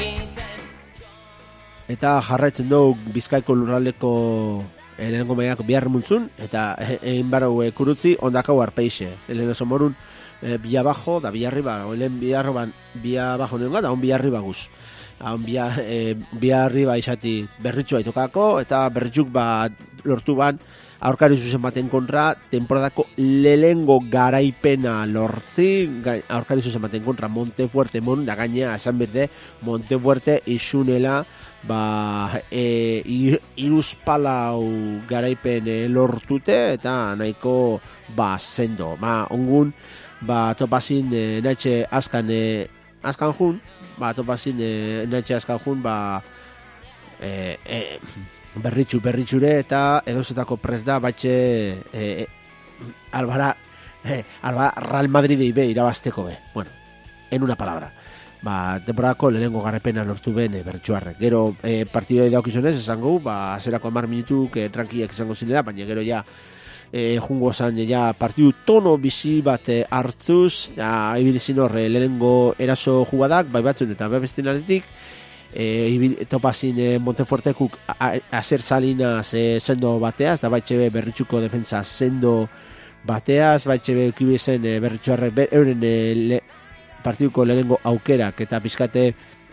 A: Eta jarraitzen dugu Bizkaiko lurraldeko lehenengo maiako bihar muntzun, eta egin barau e, kurutzi ondakau arpeixe. Lehen oso morun e, biabajo, da biarriba, lehen biarroban biabajo nengoa, da on biarriba guz. On bia, e, biarriba izati berritxua itokako, eta berritxuk ba, lortu ban, aurkari zuzen baten kontra, temporadako lehengo garaipena lortzi, aurkari zuzen baten kontra Montefuerte mon, da gaina esan berde, Montefuerte isunela, ba, e, iruzpalau garaipen e, lortute, eta nahiko, ba, sendo. Ba, ongun, ba, topazin e, nahetxe askan, e, askan jun, ba, topazin e, nahetxe askan jun, ba, e, e, berritxu, berritxure, eta edozetako pres da, batxe, e, e, albara, e, albara Real Madridei be, irabazteko be. Bueno, en una palabra. Ba, temporadako lehenengo garrepena lortu ben e, bertsuarrek. Gero e, partidoi daukizonez esango, ba, zerako amar minutuk e, trankiak izango zinera, baina gero ja e, jungo zan e, ja partidu tono bizi bat e, hartzuz, ja, ibilizin horre lehenengo eraso jugadak, bai batzun eta bai bestin aletik, e, topazin e, Montefuertekuk azer salinaz e, sendo bateaz, da baitxe berritxuko defensa sendo bateaz, baitxe eukibizen e, berritxuarrek euren e, le, partiduko lehenengo aukerak eta pizkate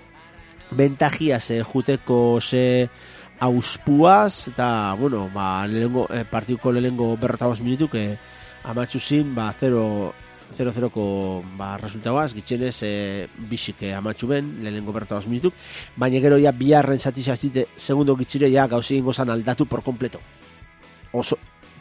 A: bentajiaz e, juteko ze auspuaz, eta, bueno, ba, lehenengo, e, partiduko lehenengo berrotabos minutuk e, amatxu zin, ba, zero zeroko ba, resultagoaz, gitxenez e, bisik e, amatxu ben, lehenengo berrotabos minutuk, baina gero ja biharren zatizazite segundo gitxire ja gauzi ingozan aldatu por completo. Oso,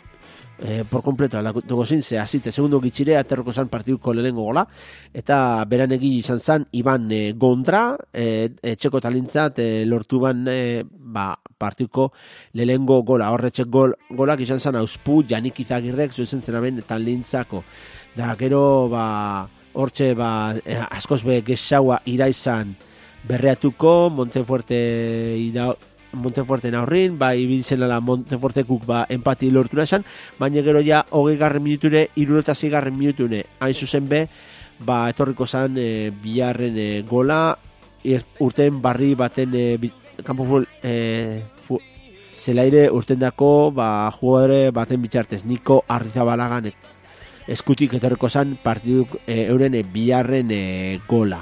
A: eh, por completo, aldatuko zin, ze azite segundo gitxire aterroko zan partiduko lehenengo gola, eta beran egi izan zan Iban e, Gondra, e, etxeko talintzat e, lortu ban e, ba, partiduko lehenengo gola, horretxek gol, golak izan zan auspu, Janik Izagirrek zuzen zenamen talintzako. Da, gero, ba, hortxe, ba, askoz be gexaua iraizan berreatuko, Montefuerte ira, Montefuerte aurrin, ba, ibilzenala Montefuertekuk ba, empati lortu nasan, baina gero ja, hogei garren minuture, irureta zigarren minutune, hain zuzen be, ba, etorriko zan e, biharren e, gola, urten barri baten e, kanpo full, e, fu, zelaire urten dako, ba, jugadore baten bitxartez, Niko Arrizabalagan e, eskutik etorriko zan partiduk e, euren e, biharren e, gola.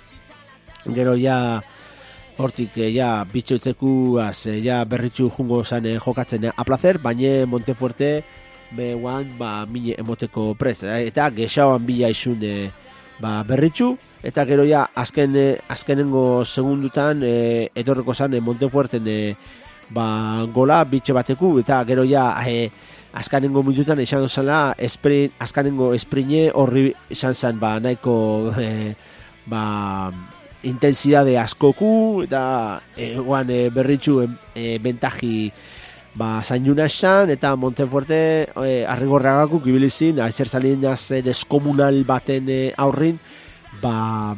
A: Gero ja, hortik e, ja bitxoitzekuaz e, ja berritxu jungo zan e, jokatzen e, a placer, baina Montefuerte behuan ba, mine emoteko prez, e, eta gexauan bila izun e, ba, berritxu, eta gero ja azken, e, azkenengo segundutan e, etorreko zan e, Montefuerten e, ba, gola bitxe bateku, eta gero ja e, azkanengo minutan izan zela esprin, azkanengo esprine horri izan zen ba, nahiko e, ba, intensidade askoku eta eguan e, berritxu e, bentaji ba, zainuna esan eta Montefuerte e, arrigorragakuk ibilizin aizer zalinaz e, deskomunal baten e, aurrin ba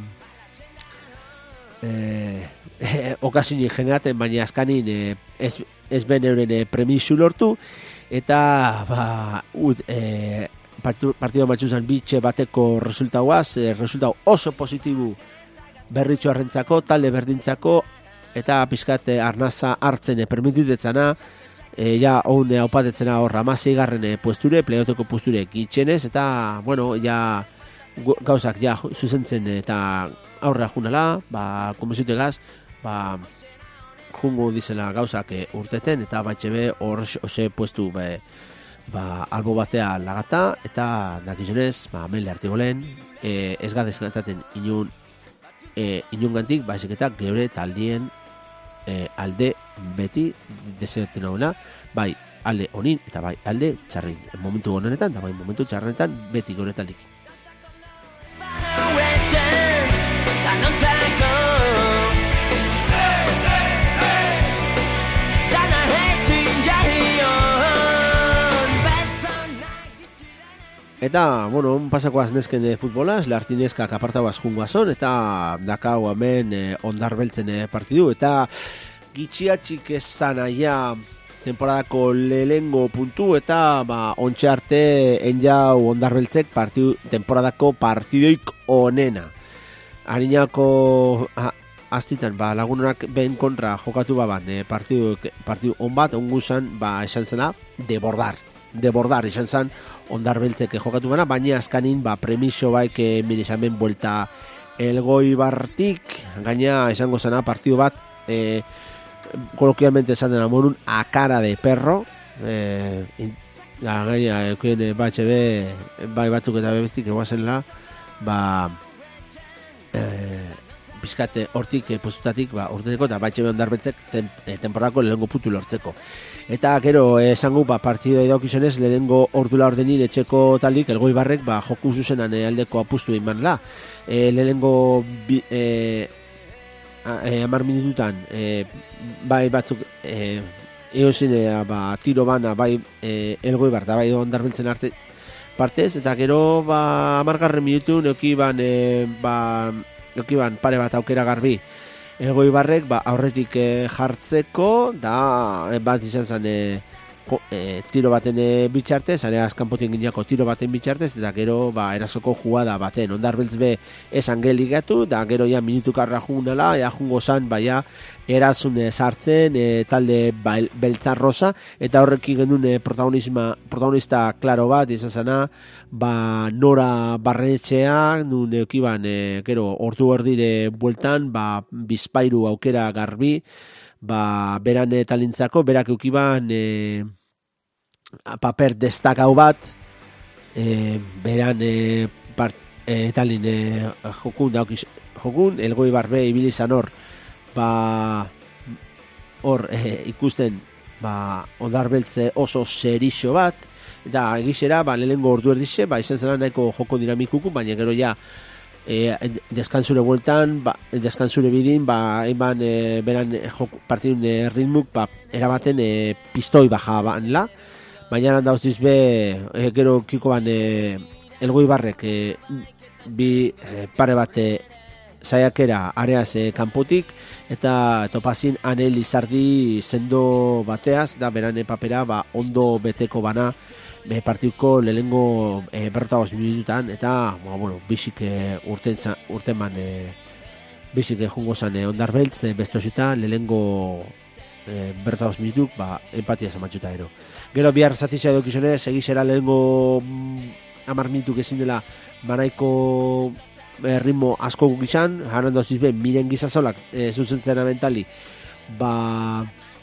A: e, e, okazini generaten baina azkanin e, ez, ez ben euren e, premisu lortu eta ba, ut, e, partido matxuzan bitxe bateko resultauaz, e, resultau oso positibu berritxo arrentzako, talde berdintzako eta pizkate arnaza hartzen e, permititetzana e, ja hon e, aupatetzena horra amasei garren e, puesture, pleioteko posture gitxenez eta bueno, ja gauzak ja zuzentzen eta aurrera junala, ba, komisiotegaz, ba, jungo dizela gauzak e, urteten eta batxe be hor ose puestu be, ba, albo batea lagata eta nakizunez, ba, mele artigolen e, ez gadezkantaten inun e, inungantik, baizik eta geure taldien e, alde beti deserten hauna, bai alde honin eta bai alde txarrin momentu honetan eta bai momentu txarrenetan beti geure taldik. Eta, bueno, pasakoaz nezken e, futbolaz, lartinezkak apartabaz junguazon, eta dakau hemen e, ondarbeltzen e, partidu, eta gitxiatxik ezan aia temporadako lehengo puntu, eta ba, ontxe arte enjau ondarbeltzek partidu, temporadako partidoik onena. Harinako aztitan, ba, lagunak ben kontra jokatu baban, e, partidu, partidu on bat, onguzan, ba, esan zena, debordar. Debordar, esan zen, ondarbeltzeke jokatu gana, baina azkanin ba, premiso baik e, mirisamen buelta elgoi bartik, gaina esango zena partidu bat e, kolokialmente esan dena morun a cara de perro e, in, la, gaina ekuen e, batxe be bai batzuk eta bebestik eguazenla ba e, bizkate hortik e, postutatik ba, urteteko eta batxe be ondarbeltzek tem, e, temporako lehengo putu lortzeko. Eta gero esango ba, partidua idaukizonez lehenengo ordula ordenin etxeko talik elgoi barrek ba, joku zuzenan e, aldeko apustu iman la. E, lehenengo bi, e, e, amar minututan e, bai batzuk e, eozin e, ba, tiro bana bai e, elgoi bar da bai ondarbeltzen arte partez eta gero ba, amargarren minutu neukiban e, ba, neukiban pare bat aukera garbi Elgoi barrek ba, aurretik e, jartzeko da e, bat izan zen e, e, tiro baten e, bitxartez, areaz kanpotik ginako tiro baten bitxartez, eta gero ba, erasoko jugada baten. Ondarbeltz be esan geligatu, eta gero ja minutukarra junala, ja jungo zan, baia erazune sartzen, e, talde beltzarrosa, eta horreki genuen e, protagonista klaro bat, izan zana, ba, Nora Barretxea, nun eukiban, e, gero, ordu erdire bueltan, ba, bizpairu aukera garbi, ba, beran e, talintzako, berak eukiban e, paper destakau bat, e, beran e, part, e, talin e, jokun, daukiz, jokun, elgoi barbe ibilizan hor, ba, hor e, ikusten, ba, Ondarbeltze oso serixo bat, eta egizera, ba, lehengo ordu erdixe, ba, izan zela nahiko joko dinamikuku, baina gero ja, e, deskantzure bueltan, ba, deskantzure bidin, ba, eman e, beran joko, partidun e, ritmuk, ba, erabaten e, pistoi baja banla, baina dauz dizbe, e, gero kiko ban, e, elgoi barrek, e, bi e, pare bat e, saiakera areaz e, kanpotik, eta topazin Ane Lizardi sendo bateaz, da beran e, papera, ba, ondo beteko bana, e, partiduko lehengo e, berrotagoz minututan, eta ba, bueno, bisik e, urten, urten man e, bisik e, jungo zan e, Ondarbeltz e, bestosita lehengo e, berrotagoz minutuk ba, empatia zamatxuta ero. Gero bihar zatitza edo kizonez, egizera lehengo mm, amar minutuk ezin dela banaiko e, ritmo asko gukizan, jaran dauz be, miren gizazolak e, zuzentzena mentali, ba,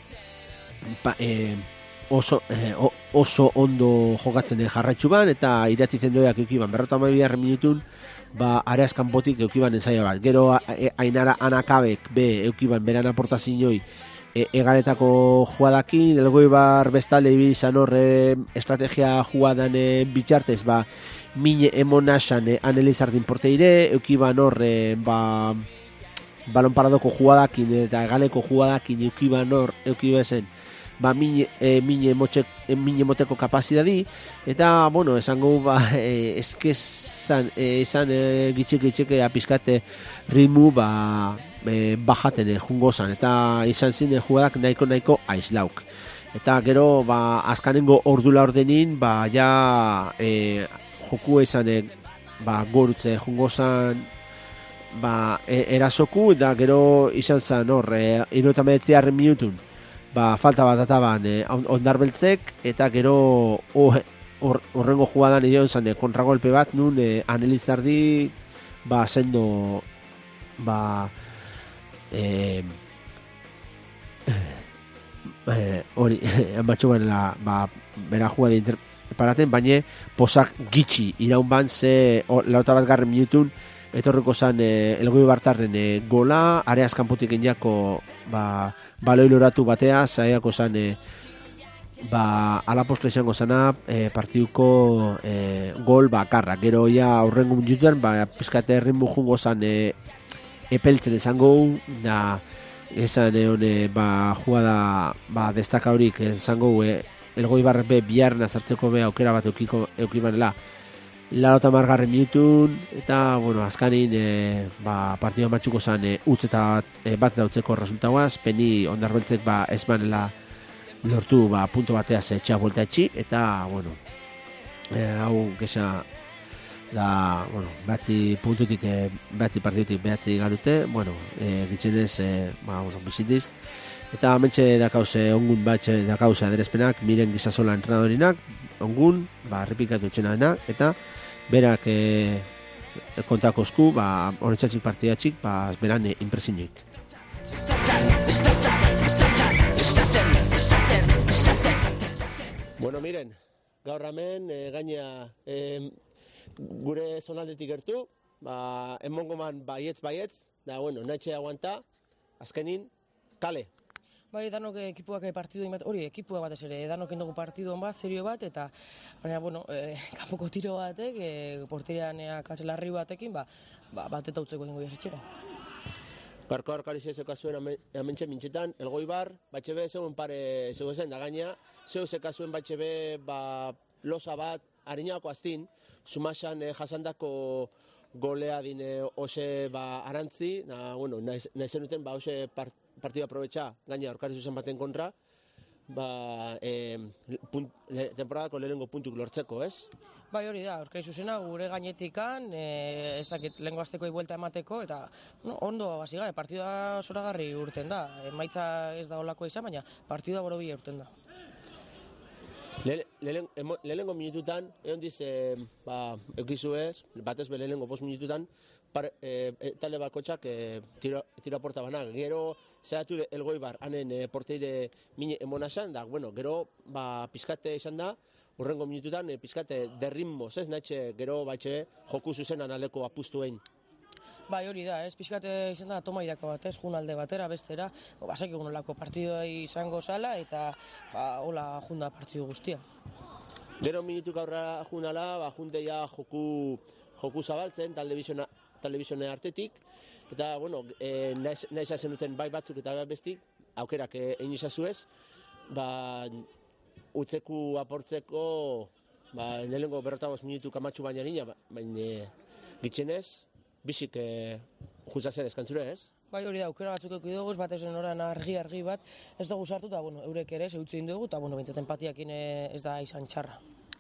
A: ba e, oso, eh, oso ondo jokatzen jarraitzu ban, eta iratitzen doiak eukiban, berrota amabiarren minutun, ba, areaz kanpotik eukiban ensaia bat. Gero, e, Ainara Anakabek, be, eukiban, beran aportazinoi, e, egaretako juadakin, elgoi bar bestalde ibizan horre estrategia juadan e, bitxartez, ba, mine emonasan e, Anelizardin porteire, eukiban horre, ba, balon paradoko juadakin eta egaleko juadakin eukiban hor, eukiban zen, ba, mine, e, mine, motxe, e, mine moteko kapazidadi, eta, bueno, esango, ba, e, eskezan, e, esan e, gitxeke gitxeke apizkate ritmu, ba, e, bajaten e, jungo zan, eta izan zine jugadak nahiko nahiko aizlauk. Eta gero, ba, azkanengo ordula ordenin, ba, ja, e, joku esan, e, ba, gorutze jungo zan, ba, e, erasoku, eta gero izan zan, hor, e, irueta medetziarren minutun, ba, falta bat ataban eh, Ondarbeltzek, eta gero horrengo or, jugadan ideon zan eh, kontragolpe bat, nun eh, Anelizardi ba, sendo ba eh, eh, hori eh, batxuan ba, bera jugada interparaten, baina posak gitxi iraun ban ze lauta bat garren minutun etorreko zan eh, elgoi bartarren eh, gola, areaz kanpotik eniako ba, baloi loratu batea, zaiako zan e, ba, alaposto izango zana e, partiduko e, gol bakarra. Gero ja aurrengo minutuan, ba, pizkate ritmo jungo zan e, epeltzen izango, da esan e, one, ba, jugada ba, destaka horik izango e, elgoi barrepe biharren azartzeko be aukera bat eukiko, eukimanela larota margarren minutun, eta, bueno, azkanin, e, ba, partidua matxuko zan, e, utz eta e, bat dautzeko resultauaz, peni Ondarbeltzek, ba, ez manela lortu, ba, punto bateaz etxea volta etxi, eta, bueno, e, hau, gesa, da, bueno, batzi puntutik, e, batzi partidutik behatzi galute, bueno, e, gitzenez, e, ba, bueno, bizitiz, eta mentxe dakauze, ongun batxe dakauze adrespenak, miren gizazola entrenadorinak, ongun, ba, repikatu txenanak, eta berak e, kontakozku, ba, honetxatxik partidatxik, ba, beran e, impresionik. Bueno, miren, gaur hemen, e, gaina e, gure zonaldetik gertu, ba, emongoman baietz baietz, da, bueno, nahi aguanta, azkenin, kale.
C: Bai, edanok ekipuak partidu bat, hori, ekipua bat ez ere, edanok indogu partidu bat, serio bat, eta, baina, bueno, e, kapoko tiro batek, e, porterian e, katzelarri batekin, ba, ba, bat eta utzeko dingo jasetxera.
A: Garko arkari zezeka zuen amentxe mintxetan, elgoi bar, batxe be, zegoen pare, zegoen zen da gaina, zeu zeka zuen batxe be, ba, losa bat, harinako aztin, sumasan e, jasandako golea dine ose, ba, arantzi, na, bueno, nahi zenuten, ba, ose part, partida aprobetxa, gaina aurkari zuzen baten kontra, ba, e, punt, le, temporadako lehenengo puntuk lortzeko, ez?
C: Bai, hori da, aurkari zuzena, gure gainetikan, e, ez dakit, lehengo aztekoi buelta emateko, eta no, ondo hasi gara, partida zoragarri urten da. Emaitza ez da olako izan, baina partida borobila urten da.
A: Le, le, lehenengo minututan, egon diz, e, ba, eukizu ez, batez be lehenengo bost minututan, par, e, e, talde bakotxak e, tiro, tiro aporta banak. Gero, zehatu Elgoibar, hanen e, porteire mine emonasan, da, bueno, gero, ba, pizkate izan da, urrengo minututan, e, pizkate derritmoz, ez, nahetxe, gero, batxe, joku zuzenan aleko apustuein.
C: Bai, hori da, ez, pixkate izan da tomaidako bat, ez, jun alde batera, bestera, basek egun olako partidua izango zala, eta ba, hola junda partidu guztia.
A: Gero minutuk aurra junala, ba, jundeia joku, joku zabaltzen, telebizioa telebizioa artetik, eta, bueno, e, nahi zazen duten bai batzuk eta bai bestik, aukerak egin izazu ez, ba, utzeku aportzeko, ba, lehenengo berrotagoz minutu kamatxu baina nina, baina gitxenez, bisik e, jutzazen eskantzure ez?
C: Bai, hori da, aukera batzuk eki dugu, bat ezen oran argi-argi bat, ez dugu sartu, eta, bueno, eurek ere, zehutzen dugu, eta, bueno, bintzat empatiakin ez da izan txarra.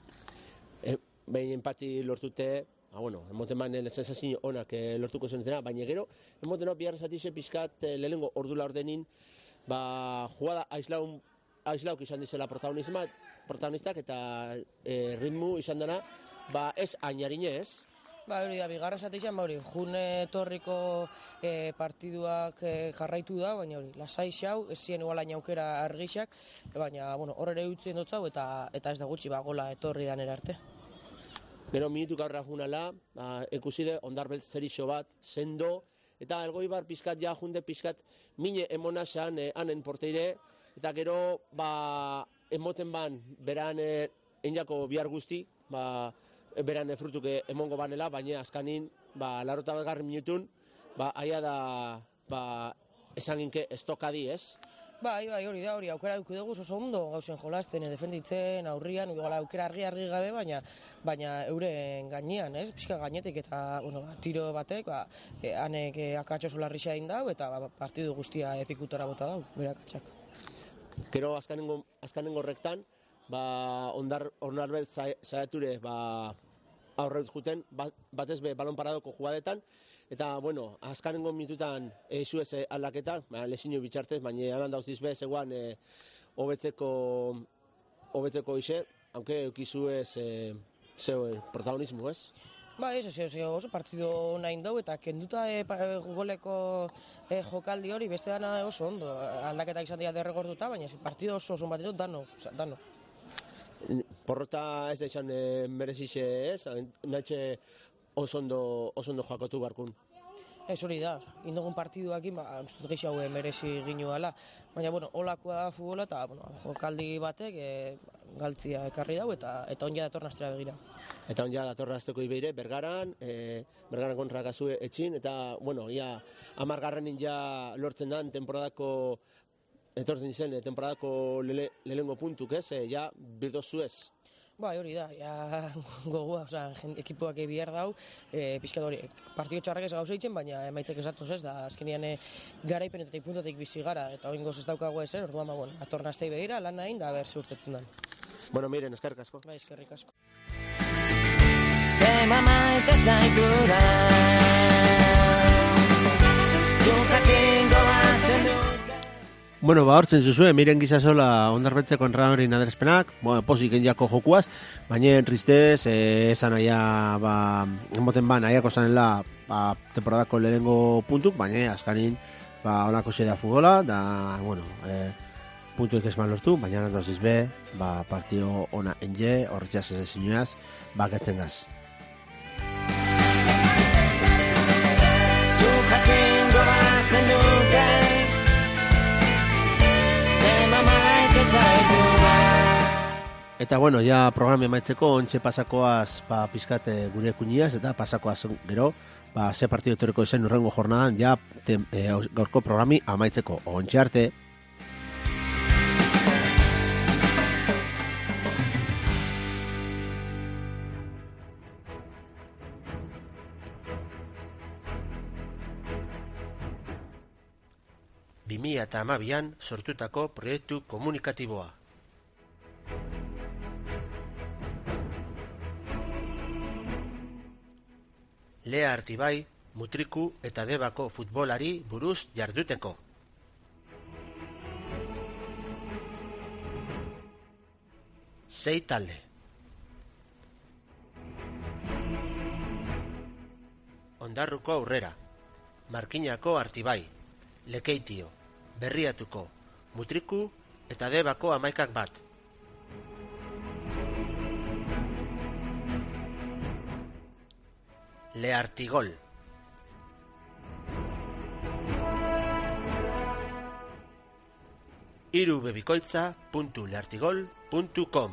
A: E, Behin empati lortute, ah, bueno, emoten banen sensazio onak e, lortuko zenetena, baina gero, emoten hau biharra zatize pixkat e, lehenengo ordula ordenin, ba, jugada aislaun, aislauk izan dizela protagonistak, eta e, ritmu izan dena, ba, ez ainarinez,
C: Ba, hori da, bigarra zateixan, ba, hori, june torriko e, partiduak e, jarraitu da, baina hori, lasai xau, ez ziren igualain aukera argixak, baina, bueno, hor ere utzien dut zau, eta, eta ez da gutxi, ba, gola etorri dan erarte.
A: Gero minutu gaurra junala, ba, ekuside, ondarbeltz zerixo bat, sendo, eta Elgoibar pizkat ja, junde pizkat, mine emonasan, e, hanen porteire, eta gero, ba, emoten ban, beran, e, enjako bihar guzti, ba, beran frutuke emongo banela, baina azkanin, ba, larota bat garri minutun, ba, aia da, ba, esan ginke estokadi, ez?
C: Bai, bai, hori da, hori, aukera duku dugu oso ondo gauzen jolasten, defenditzen, aurrian, igual aukera argi-argi gabe, baina baina euren gainean, ez? Pixka gainetik eta, bueno, tiro batek, ba, e, hanek e, akatxo solarrixea indau, eta ba, partidu guztia epikutora bota dau, bere akatxak.
A: Gero azkanengo, azkanengo rektan, ba, ondar, ondarbel zaiature, ba, aurreut juten, batez be balon paradoko jugadetan, eta, bueno, azkanengo minututan eizu ez aldaketa, ba, lesino bitxartez, baina anan dauz dizbe, zegoan, e, hobetzeko, hobetzeko ise, aunque eukizu ez, e, zeu, e, protagonismo, ez?
C: Ba, ez, ez, ez, oso partidu nahi dau, eta kenduta e, goleko e, jokaldi hori, beste dana oso ondo, aldaketak izan dira derregortuta, baina partidu oso oso bat dano, dano.
A: Porrota ez da izan e, merezixe ez, nahetxe oso ondo, oso ondo joakotu barkun.
C: Ez hori da, indogun partiduakin, ba, ustut gehi hau merezi ginuala. Baina, bueno, holakoa da futbola eta, bueno, jokaldi batek e, galtzia ekarri dau eta eta onja datorna astera begira.
A: Eta onja datorna asteko ibeire, Bergaran, e, Bergaran kontra kasue etxin, eta, bueno, ia, amargarrenin ja lortzen dan temporadako, etortzen izen, temporadako lele, lehengo puntuk, ez, e, ja, bildozu ez.
C: Bai, hori da, ja, gogua, oza, ekipuak bihar dau, e, pixkat hori, partido txarrak ez gauza itzen, baina emaitzek esatoz ez, da, azkenian e, garaipenetatik puntatik bizi gara, eta hori goz ez daukago ez, er, orduan, ba, bueno, atorna aztei begira, lan nahin, da, ber, zeurtetzen den.
A: Bueno, miren, eskerrik asko.
C: Bai, eskerrik asko.
D: Zema maite zaitura, zukakin gobazen du.
A: Bueno, ba, hortzen zuzue, miren gizazola ondarbetzeko enradorin adrespenak, bueno, posik enjako jokuaz, baina tristez, eh, esan aia, ba, emoten ban, aiako zanela, ba, temporadako lehenengo puntuk, baina azkanin, ba, onako zedea futbola, da, bueno, eh, puntuek esman lortu, baina nandoziz be, ba, partio ona enge, horretxas ez ezinuaz, bakatzen gaz.
D: Zukakin gobazen duke,
A: Eta bueno, ja programa emaitzeko ontxe pasakoaz ba, pizkate gure kuniaz eta pasakoaz gero, ba, ze partido etorriko izen urrengo jornadan ja tem, e, gaurko programi amaitzeko ontxe arte.
D: bi
A: mila hamabian sortutako proiektu komunikatiboa. Lea Artibai, Mutriku eta Debako futbolari buruz jarduteko. Sei talde. Ondarruko Aurrera, Markinako Artibai, Lekeitio, Berriatuko, Mutriku eta Debako Hamaikak bat. Leartigol. irubebikoitza puntu leartigol puntu com.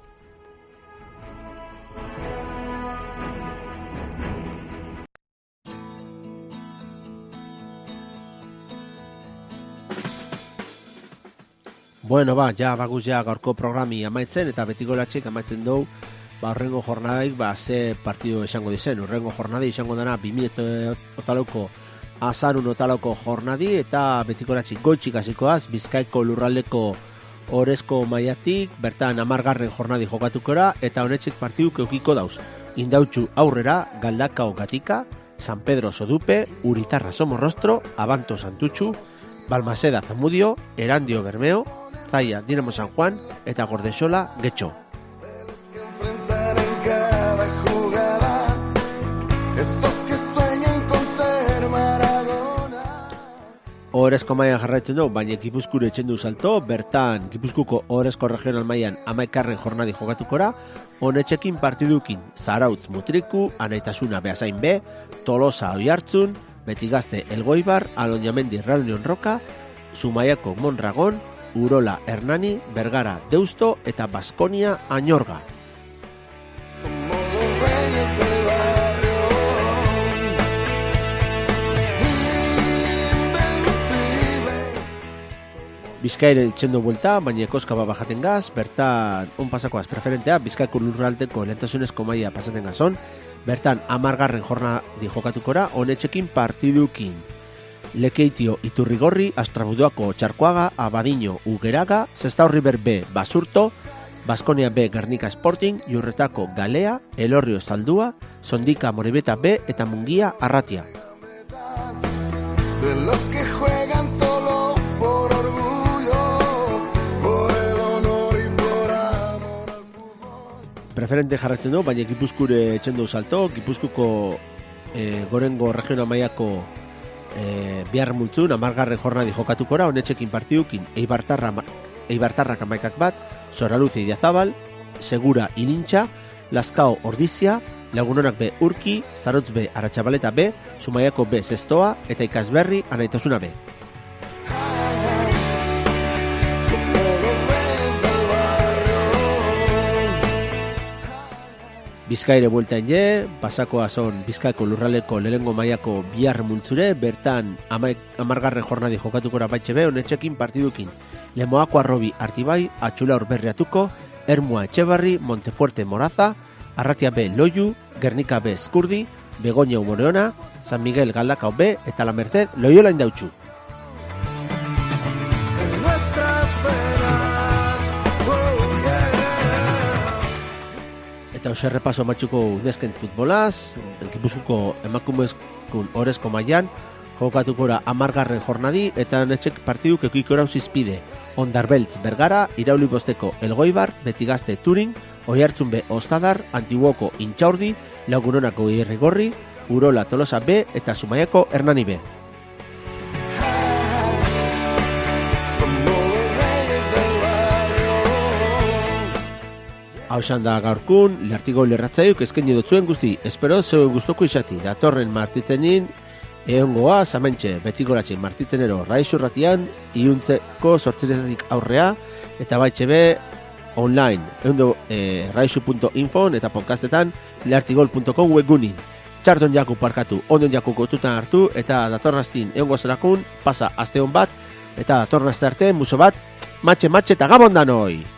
A: Bueno, ba, ja, baguz ja gaurko programi amaitzen, eta betiko latxek amaitzen dugu, ba, horrengo jornadaik, ba, ze partido esango dizen. Horrengo jornadi izango dana, bimila otalauko azarun otalauko jornadi, eta betiko latxik goitxik hasikoaz, Bizkaiko lurraldeko orezko maiatik, bertan amargarren jornadi jokatukora, eta honetxek partiduk eukiko dauz. Indautxu Aurrera, Galdakao Gatika, San Pedro Sodupe, Uritarra Somorrostro, Abanto Santutxu, Balmaseda Zamudio, Erandio Bermeo, Zaya Dinamo San Juan eta Gordexola Getxo. Orezko mailan jarraitzen du, baina Gipuzkure etxendu salto, bertan Gipuzkuko Orezko regional mailan amaikarren jornadi jokatukora, honetxekin partidukin Zarautz Mutriku, Anaitasuna Beasain B, Tolosa Oiartzun, Betigazte Elgoibar, Alonjamendi Reunion Roca, Zumaiako Mondragon, Urola Hernani, Bergara Deusto eta Baskonia Añorga. Bizkaire txendo buelta, baina ekoska bajaten gaz, bertan on pasakoaz preferentea, Bizkaiko lurraldeko lehentasunezko maila pasaten gazon, bertan amargarren jornadi jokatukora, honetxekin partidukin. Lekeitio Iturrigorri, Astrabuduako Txarkoaga, Abadiño Ugeraga, Sestaurriber B Basurto, Baskonia B Gernika Sporting, Jurretako Galea, Elorrio Zaldua, Sondika Moribeta B eta Mungia Arratia. De los que juegan solo por orgullo, por el honor y por amor al fútbol. Preferente jarretzen du, baina Gipuzkure etxendu salto, Gipuzkuko eh, Gorengo regional mailako E, bihar multzun, amargarren jornadi jokatukora, honetxekin partidukin Eibartarra, Eibartarrak amaikak bat, Soraluz Idiazabal, Segura Ilintxa, Lazkao Ordizia, Lagunonak B Urki, Zarotz B Aratxabaleta B, Zumaiako B Zestoa eta Ikasberri Anaitasuna B. Bizkaire bueltan je, pasakoa son Bizkaiko lurraleko lehengo mailako bihar multzure, bertan amargarren jornadi jokatukora baitxe be, honetxekin partidukin. Lemoako Arrobi Artibai, Atxula Urberriatuko, Ermua Etxebarri, Montefuerte Moraza, Arratia B Loiu, Gernika B Eskurdi, Begoña Umoreona, San Miguel Galdakao B eta La Merced Loiola Indautxu. Eta hoxe repaso matxuko nesken futbolaz, Gipuzkoako emakumezkun orezko mailan, jokatukora amargarren jornadi, eta honetxek partiduk ekikora uzizpide. Ondarbeltz Bergara, Irauli Bosteko Elgoibar, Betigazte Turin, Oiartzun B Ostadar, Antiguoko Intxaurdi, Lagunonako Irrigorri, Urola Tolosa B eta Zumaiako Hernani B. Hauxan da gaurkun, Leartigol erratzaiuk eskaini dutzuen guzti, espero zeuen guztoko izati, datorren martitzenin, eongoa, zamentxe, betigoratxe martitzenero raixurratian, iuntzeko sortziretik aurrea, eta baitxe be, online, eundo e, raixu punto info eta podcastetan, leartigol punto com webgunin. Txardon jaku parkatu, ondon jaku gotutan hartu, eta datornaztin eongo zerakun, pasa aste hon bat, eta datornazte arte, muso bat, matxe, matxe eta gabon danoi!